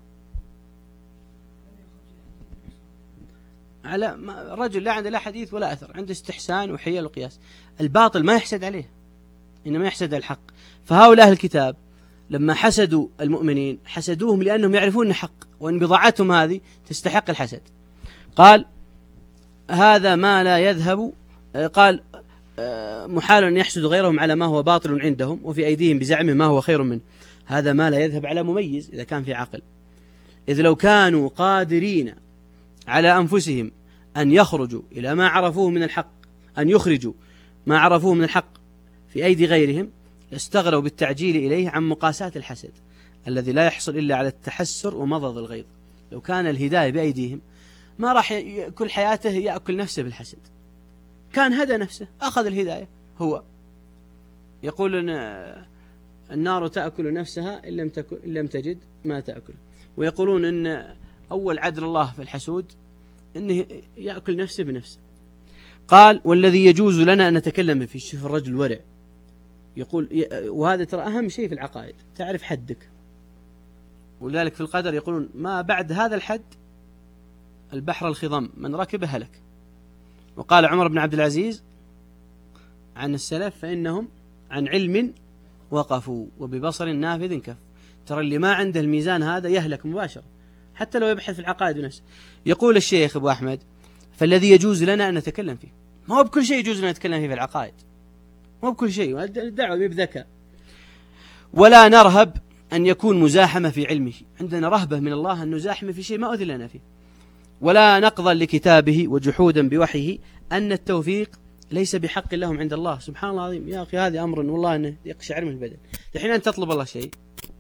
على رجل لا عنده لا حديث ولا أثر، عنده استحسان وحيل وقياس. الباطل ما يحسد عليه، إنما يحسد الحق. فهؤلاء أهل الكتاب لما حسدوا المؤمنين حسدوهم لأنهم يعرفون أن حق، وأن بضاعتهم هذه تستحق الحسد. قال هذا ما لا يذهب، قال محال أن يحسد غيرهم على ما هو باطل عندهم وفي أيديهم بزعمه ما هو خير منه. هذا ما لا يذهب على مميز إذا كان في عقل، إذ لو كانوا قادرين على أنفسهم أن يخرجوا إلى ما عرفوه من الحق، أن يخرجوا ما عرفوه من الحق في أيدي غيرهم لاستغلوا بالتعجيل إليه عن مقاسات الحسد الذي لا يحصل إلا على التحسر ومضض الغيظ. لو كان الهداية بأيديهم ما راح كل حياته يأكل نفسه بالحسد، كان هدى نفسه أخذ الهداية. هو يقول أن النار تأكل نفسها إن لم تجد ما تأكل، ويقولون أن أول عدل الله في الحسود أنه يأكل نفسه بنفسه. قال والذي يجوز لنا أن نتكلم فيه. شوف الرجل ورع، يقول وهذا ترى أهم شيء في العقائد، تعرف حدك. ولذلك في القدر يقولون ما بعد هذا الحد البحر الخضم من ركبه هلك. وقال عمر بن عبد العزيز عن السلف فإنهم عن علم وقفوا وببصر نافذ كف. ترى اللي ما عنده الميزان هذا يهلك مباشرة حتى لو يبحث في العقائد نفسه. يقول الشيخ أبو أحمد فالذي يجوز لنا أن نتكلم فيه، ما هو بكل شيء يجوز لنا نتكلم فيه في العقائد، ما هو بكل شيء، الدعوة بذكاء. ولا نرهب أن يكون مزاحمة في علمه، عندنا رهبة من الله أن نزاحم في شيء ما أذن لنا فيه. ولا نقضا لكتابه وجحودا بوحيه أن التوفيق ليس بحق لهم عند الله. سبحان الله العظيم يا أخي، هذا أمر والله أنه يقشعر من البدن. الحين أنت تطلب الله شيء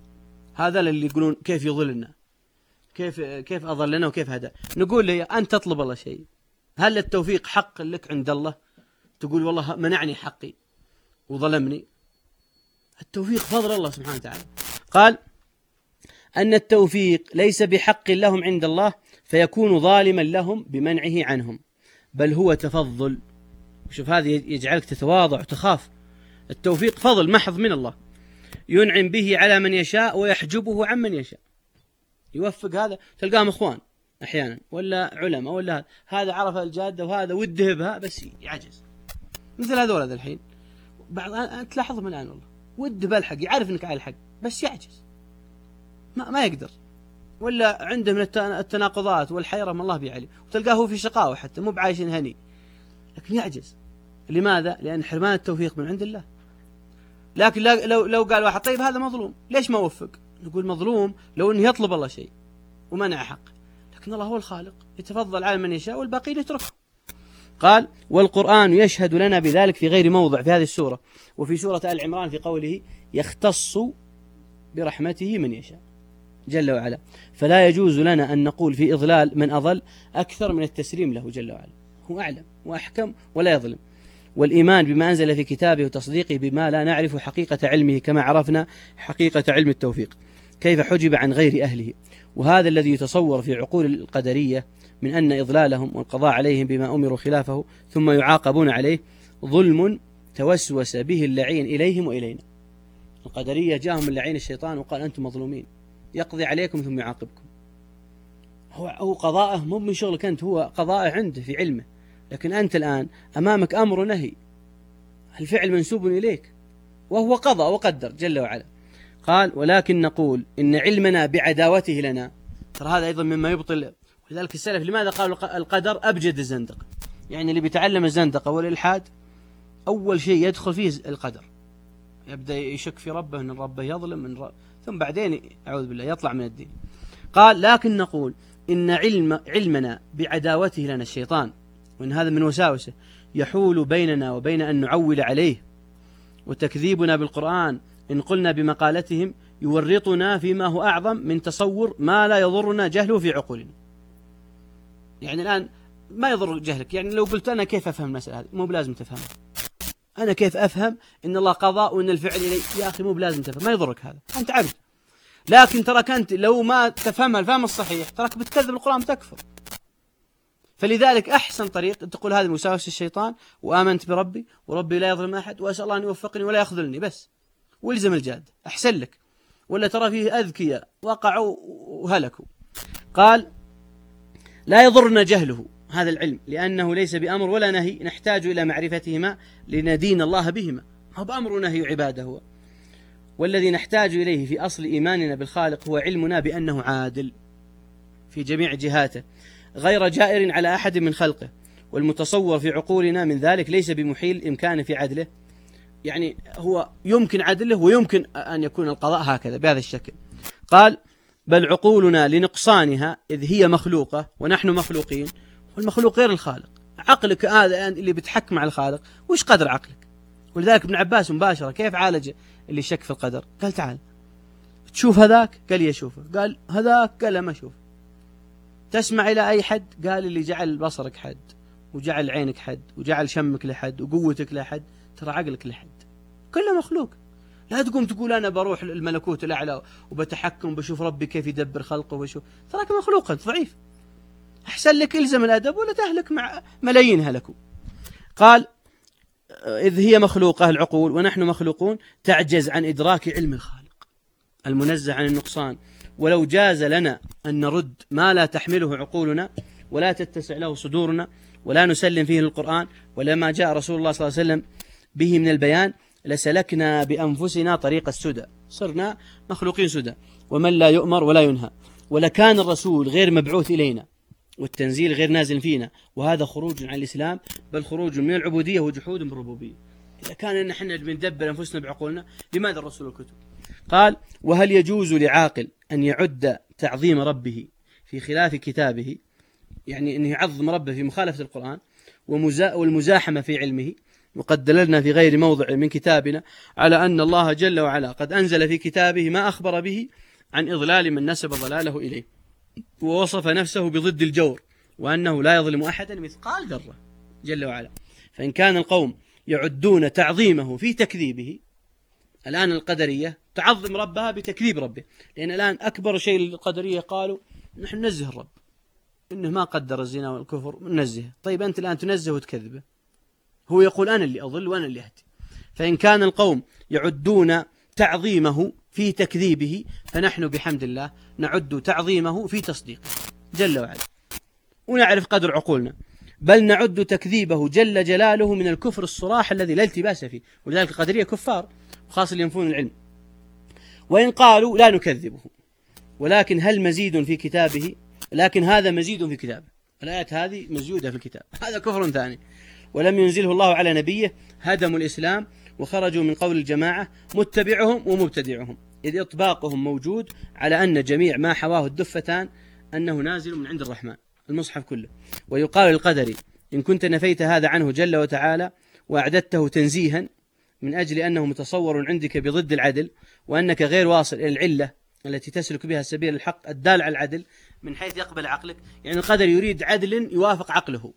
هذا اللي يقولون كيف يضلنا، كيف أضلنا وكيف هدى. نقول له أنت تطلب الله شيء، هل التوفيق حق لك عند الله؟ تقول والله منعني حقي وظلمني. التوفيق فضل الله سبحانه وتعالى. قال أن التوفيق ليس بحق لهم عند الله فيكون ظالما لهم بمنعه عنهم، بل هو تفضل. شوف هذا يجعلك تتواضع وتخاف. التوفيق فضل محض من الله ينعم به على من يشاء ويحجبه عن من يشاء. يوفق هذا، تلقاهم اخوان احيانا ولا علماء ولا هذا عرف الجاده وهذا وده بها بس يعجز. مثل هذول هذا الحين بعض تلاحظهم الان والله وده بالحق، يعرف انك على الحق بس يعجز، ما يقدر، ولا عنده من التناقضات والحيره ما الله بيعلي، وتلقاه هو في شقاوه حتى مو بعايش هني لكن يعجز. لماذا؟ لان حرمان التوفيق من عند الله. لكن لو قال واحد طيب هذا مظلوم ليش ما وفق؟ نقول مظلوم لو انه يطلب الله شيء ومنع حق، لكن الله هو الخالق يتفضل على من يشاء والباقي يتركه. قال والقرآن يشهد لنا بذلك في غير موضع في هذه السورة، وفي سورة آل عمران في قوله يختص برحمته من يشاء جل وعلا. فلا يجوز لنا أن نقول في إضلال من أضل أكثر من التسليم له جل وعلا، هو أعلم وأحكم ولا يظلم. والإيمان بما أنزل في كتابه وتصديقه بما لا نعرف حقيقة علمه كما عرفنا حقيقة علم التوفيق كيف حجب عن غير أهله. وهذا الذي يتصور في عقول القدرية من أن إضلالهم والقضاء عليهم بما أمروا خلافه ثم يعاقبون عليه ظلم توسوس به اللعين إليهم وإلينا. القدرية جاءهم اللعين الشيطان وقال أنتم مظلومين، يقضي عليكم ثم يعاقبكم. هو قضاءه مو من شغلك أنت، هو قضاءه عنده في علمه، لكن أنت الآن أمامك أمر ونهي، الفعل منسوب إليك وهو قضى وقدر جل وعلا. قال ولكن نقول إن علمنا بعداوته لنا، ترى هذا أيضا مما يبطل. ولذلك السلف لماذا قالوا القدر أبجد الزندقة؟ يعني اللي بيتعلم الزندقة والإلحاد أول شيء يدخل فيه القدر، يبدأ يشك في ربه أن ربه يظلم ثم بعدين أعوذ بالله يطلع من الدين. قال لكن نقول إن علمنا بعداوته لنا الشيطان، وإن هذا من وساوسه يحول بيننا وبين أن نعول عليه، وتكذيبنا بالقرآن إن قلنا بمقالتهم يورطنا فيما هو أعظم من تصور ما لا يضرنا جهله في عقولنا. يعني الآن ما يضر جهلك، يعني لو قلت أنا كيف أفهم المسألة هذه مو بلازم تفهمها، أنا كيف أفهم إن الله قضاء وإن الفعل إلي، يا أخي مو بلازم تفهم، ما يضرك هذا، أنت عبد. لكن تراك أنت لو ما تفهمها الفهم الصحيح تراك بتكذب القرآن بتكفر. فلذلك أحسن طريق تقول هذه مساوسة الشيطان وآمنت بربي وربي لا يظلم أحد وأسأل الله أن يوفقني ولا يخذلني بس، والزم الجاد أحسن لك. ولا ترى فيه أذكياء وقعوا وهلكوا. قال لا يضرنا جهله هذا العلم لأنه ليس بأمر ولا نهي نحتاج إلى معرفتهما لندين الله بهما، هو بأمر ونهي عباده هو. والذي نحتاج إليه في أصل إيماننا بالخالق هو علمنا بأنه عادل في جميع جهاته غير جائر على أحد من خلقه، والمتصور في عقولنا من ذلك ليس بمحيل إمكانه في عدله، يعني هو يمكن عدله ويمكن أن يكون القضاء هكذا بهذا الشكل. قال بل عقولنا لنقصانها إذ هي مخلوقة ونحن مخلوقين، والمخلوق غير الخالق. عقلك هذا اللي بتحكم على الخالق وش قدر عقلك؟ ولذلك ابن عباس مباشرة كيف عالج اللي شك في القدر؟ قال تعال تشوف هذاك؟ قال يشوفه. قال هذاك؟ قال ما أشوف. تسمع إلى أي حد؟ قال اللي جعل بصرك حد وجعل عينك حد وجعل شمك لحد وقوتك لحد، ترى عقلك لحد، كله مخلوق. لا تقوم تقول أنا بروح الملكوت الأعلى وبتحكم بشوف ربي كيف يدبر خلقه وبشوف، تراك مخلوق أنت ضعيف، أحسن لك إلزم الأدب ولا تهلك مع ملايين هلكوا. قال إذ هي مخلوقة العقول ونحن مخلوقون تعجز عن إدراك علم الخالق المنزه عن النقصان، ولو جاز لنا أن نرد ما لا تحمله عقولنا ولا تتسع له صدورنا ولا نسلم فيه القرآن ولما جاء رسول الله صلى الله عليه وسلم به من البيان لسلكنا بأنفسنا طريق السدى، صرنا مخلوقين سدى ومن لا يؤمر ولا ينهى، ولكان الرسول غير مبعوث إلينا والتنزيل غير نازل فينا، وهذا خروج عن الإسلام بل خروج من العبودية وجحود بالربوبية. إذا كان نحن بندبر أنفسنا بعقولنا لماذا الرسول الكتب؟ قال وهل يجوز لعاقل أن يعد تعظيم ربه في خلاف كتابه، يعني أن يعظم ربه في مخالفة القرآن والمزاحمة في علمه؟ وقد دللنا في غير موضع من كتابنا على أن الله جل وعلا قد أنزل في كتابه ما أخبر به عن إضلال من نسب ضلاله إليه، ووصف نفسه بضد الجور، وأنه لا يظلم أحدا مثقال ذرة جل وعلا. فإن كان القوم يعدون تعظيمه في تكذيبه، الآن القدرية تعظم ربها بتكذيب ربه، لأن الآن أكبر شيء للقدرية قالوا نحن ننزه الرب إنه ما قدر الزنا والكفر، ننزه. طيب أنت الآن تنزه وتكذبه، هو يقول أنا اللي أضل وأنا اللي أهدي. فإن كان القوم يعدون تعظيمه في تكذيبه، فنحن بحمد الله نعد تعظيمه في تصديقه جل وعلا، ونعرف قدر عقولنا، بل نعد تكذيبه جل جلاله من الكفر الصراح الذي لا التباس فيه. ولذلك القدرية كفار، وخاصة اللي ينفون العلم. وإن قالوا لا نكذبه، ولكن هل مزيد في كتابه؟ لكن هذا مزيد في كتابه، الآيات هذه مزيودة في الكتاب، هذا كفر ثاني. ولم ينزله الله على نبيه، هدموا الإسلام وخرجوا من قول الجماعة متبعهم ومبتدعهم، إذ إطباقهم موجود على أن جميع ما حواه الدفتان أنه نازل من عند الرحمن، المصحف كله. ويقال للقدري إن كنت نفيت هذا عنه جل وتعالى وأعددته تنزيها من أجل أنه متصور عندك بضد العدل، وأنك غير واصل إلى العلة التي تسلك بها سبيل الحق الدال على العدل من حيث يقبل عقلك، يعني القدر يريد عدل يوافق عقله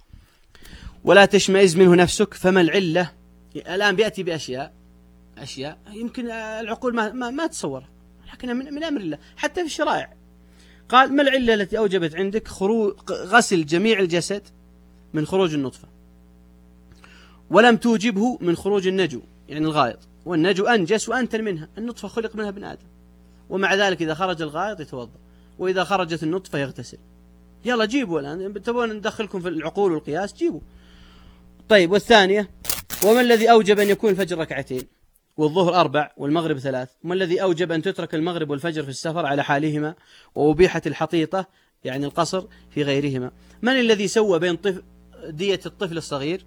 ولا تشمئز منه نفسك. فما العلة؟ الآن بيأتي بأشياء يمكن العقول ما تصورها، لكنها من أمر الله حتى في الشرائع. قال ما العلة التي أوجبت عندك غسل جميع الجسد من خروج النطفة، ولم توجبه من خروج النجو يعني الغائط، والنجو أنجس وأنتن منها، النطفة خلق منها ابن آدم، ومع ذلك إذا خرج الغائط يتوضأ، وإذا خرجت النطفة يغتسل. يلا جيبوا الآن، تبون ندخلكم في العقول والقياس جيبوا. طيب والثانية، وما الذي أوجب أن يكون الفجر ركعتين والظهر 4 والمغرب 3؟ وما الذي أوجب أن تترك المغرب والفجر في السفر على حالهما، وأبيحة الحطيطة يعني القصر في غيرهما؟ من الذي سوى بين دية الطفل الصغير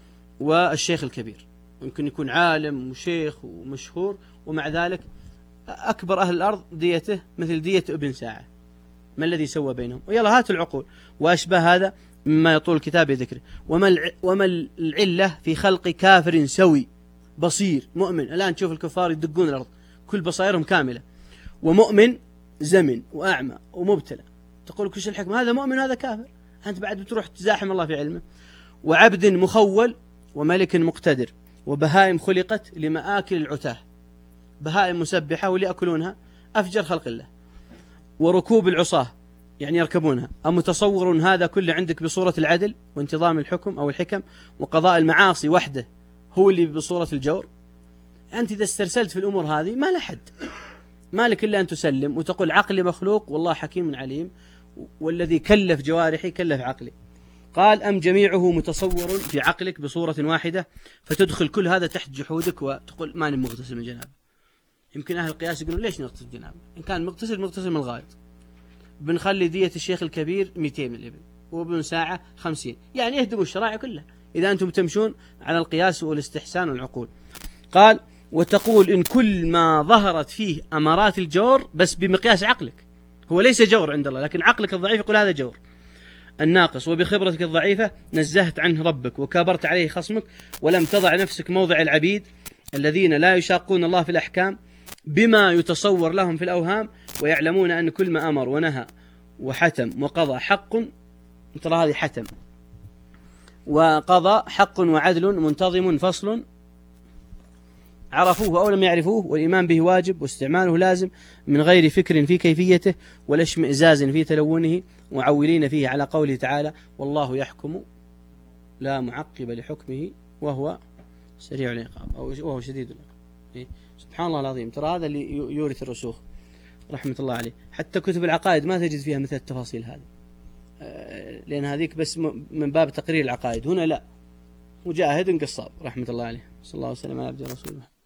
والشيخ الكبير؟ يمكن يكون عالم وشيخ ومشهور، ومع ذلك أكبر أهل الأرض ديته مثل دية ابن ساعة. ما الذي سوى بينهم؟ ويلا هات العقول وأشبه هذا مما يطول الكتاب ذكره. وما العلة في خلق كافر سوي بصير مؤمن؟ الآن تشوف الكفار يدقون الأرض كل بصائرهم كاملة، ومؤمن زمن وأعمى ومبتلى، تقول كل الحكمة هذا مؤمن هذا كافر، أنت بعد بتروح تزاحم الله في علمه. وعبد مخول وملك مقتدر، وبهائم خلقت لمآكل العتاه، بهائم مسبحة واللي يأكلونها أفجر خلق الله. وركوب العصاه يعني يركبونها. أمتصور هذا كله عندك بصورة العدل وانتظام الحكم أو الحكم وقضاء المعاصي وحده هو اللي بصورة الجور؟ أنت إذا استرسلت في الأمور هذه ما لحد، مالك إلا أن تسلم وتقول عقلي مخلوق والله حكيم عليم، والذي كلف جوارحي كلف عقلي. قال أم جميعه متصور في عقلك بصورة واحدة، فتدخل كل هذا تحت جحودك وتقول ماني مغتسل من جنابه. يمكن أهل القياس يقولون ليش نغتسل من جنابه؟ إن كان مغتسل من الغائط، بنخلي دية الشيخ الكبير 200 من الإبل، وابن ساعة 50، يعني يهدموا الشرائع كلها إذا أنتم تمشون على القياس والاستحسان والعقول. قال وتقول إن كل ما ظهرت فيه أمارات الجور بس بمقياس عقلك، هو ليس جور عند الله، لكن عقلك الضعيف يقول هذا جور الناقص، وبخبرتك الضعيفة نزهت عنه ربك وكابرت عليه خصمك، ولم تضع نفسك موضع العبيد الذين لا يشاقون الله في الأحكام بما يتصور لهم في الأوهام، ويعلمون أن كل ما أمر ونهى وحتم وقضى حق، ترى هذه حتم وقضى حق وعدل منتظم فصل، عرفوه أو لم يعرفوه، والإيمان به واجب واستعماله لازم من غير فكر في كيفيته ولا اشمئزاز في تلونه، معولين فيه على قوله تعالى والله يحكم لا معقب لحكمه وهو سريع العقاب أو وهو شديد العقاب. سبحان الله العظيم، ترى هذا اللي يورث الرسوخ رحمة الله عليه. حتى كتب العقائد ما تجد فيها مثل التفاصيل هذه، لأن هذيك بس من باب تقرير العقائد، هنا لا، مجاهد قصاب رحمة الله عليه. صلى الله عليه وسلم على عبد رسوله.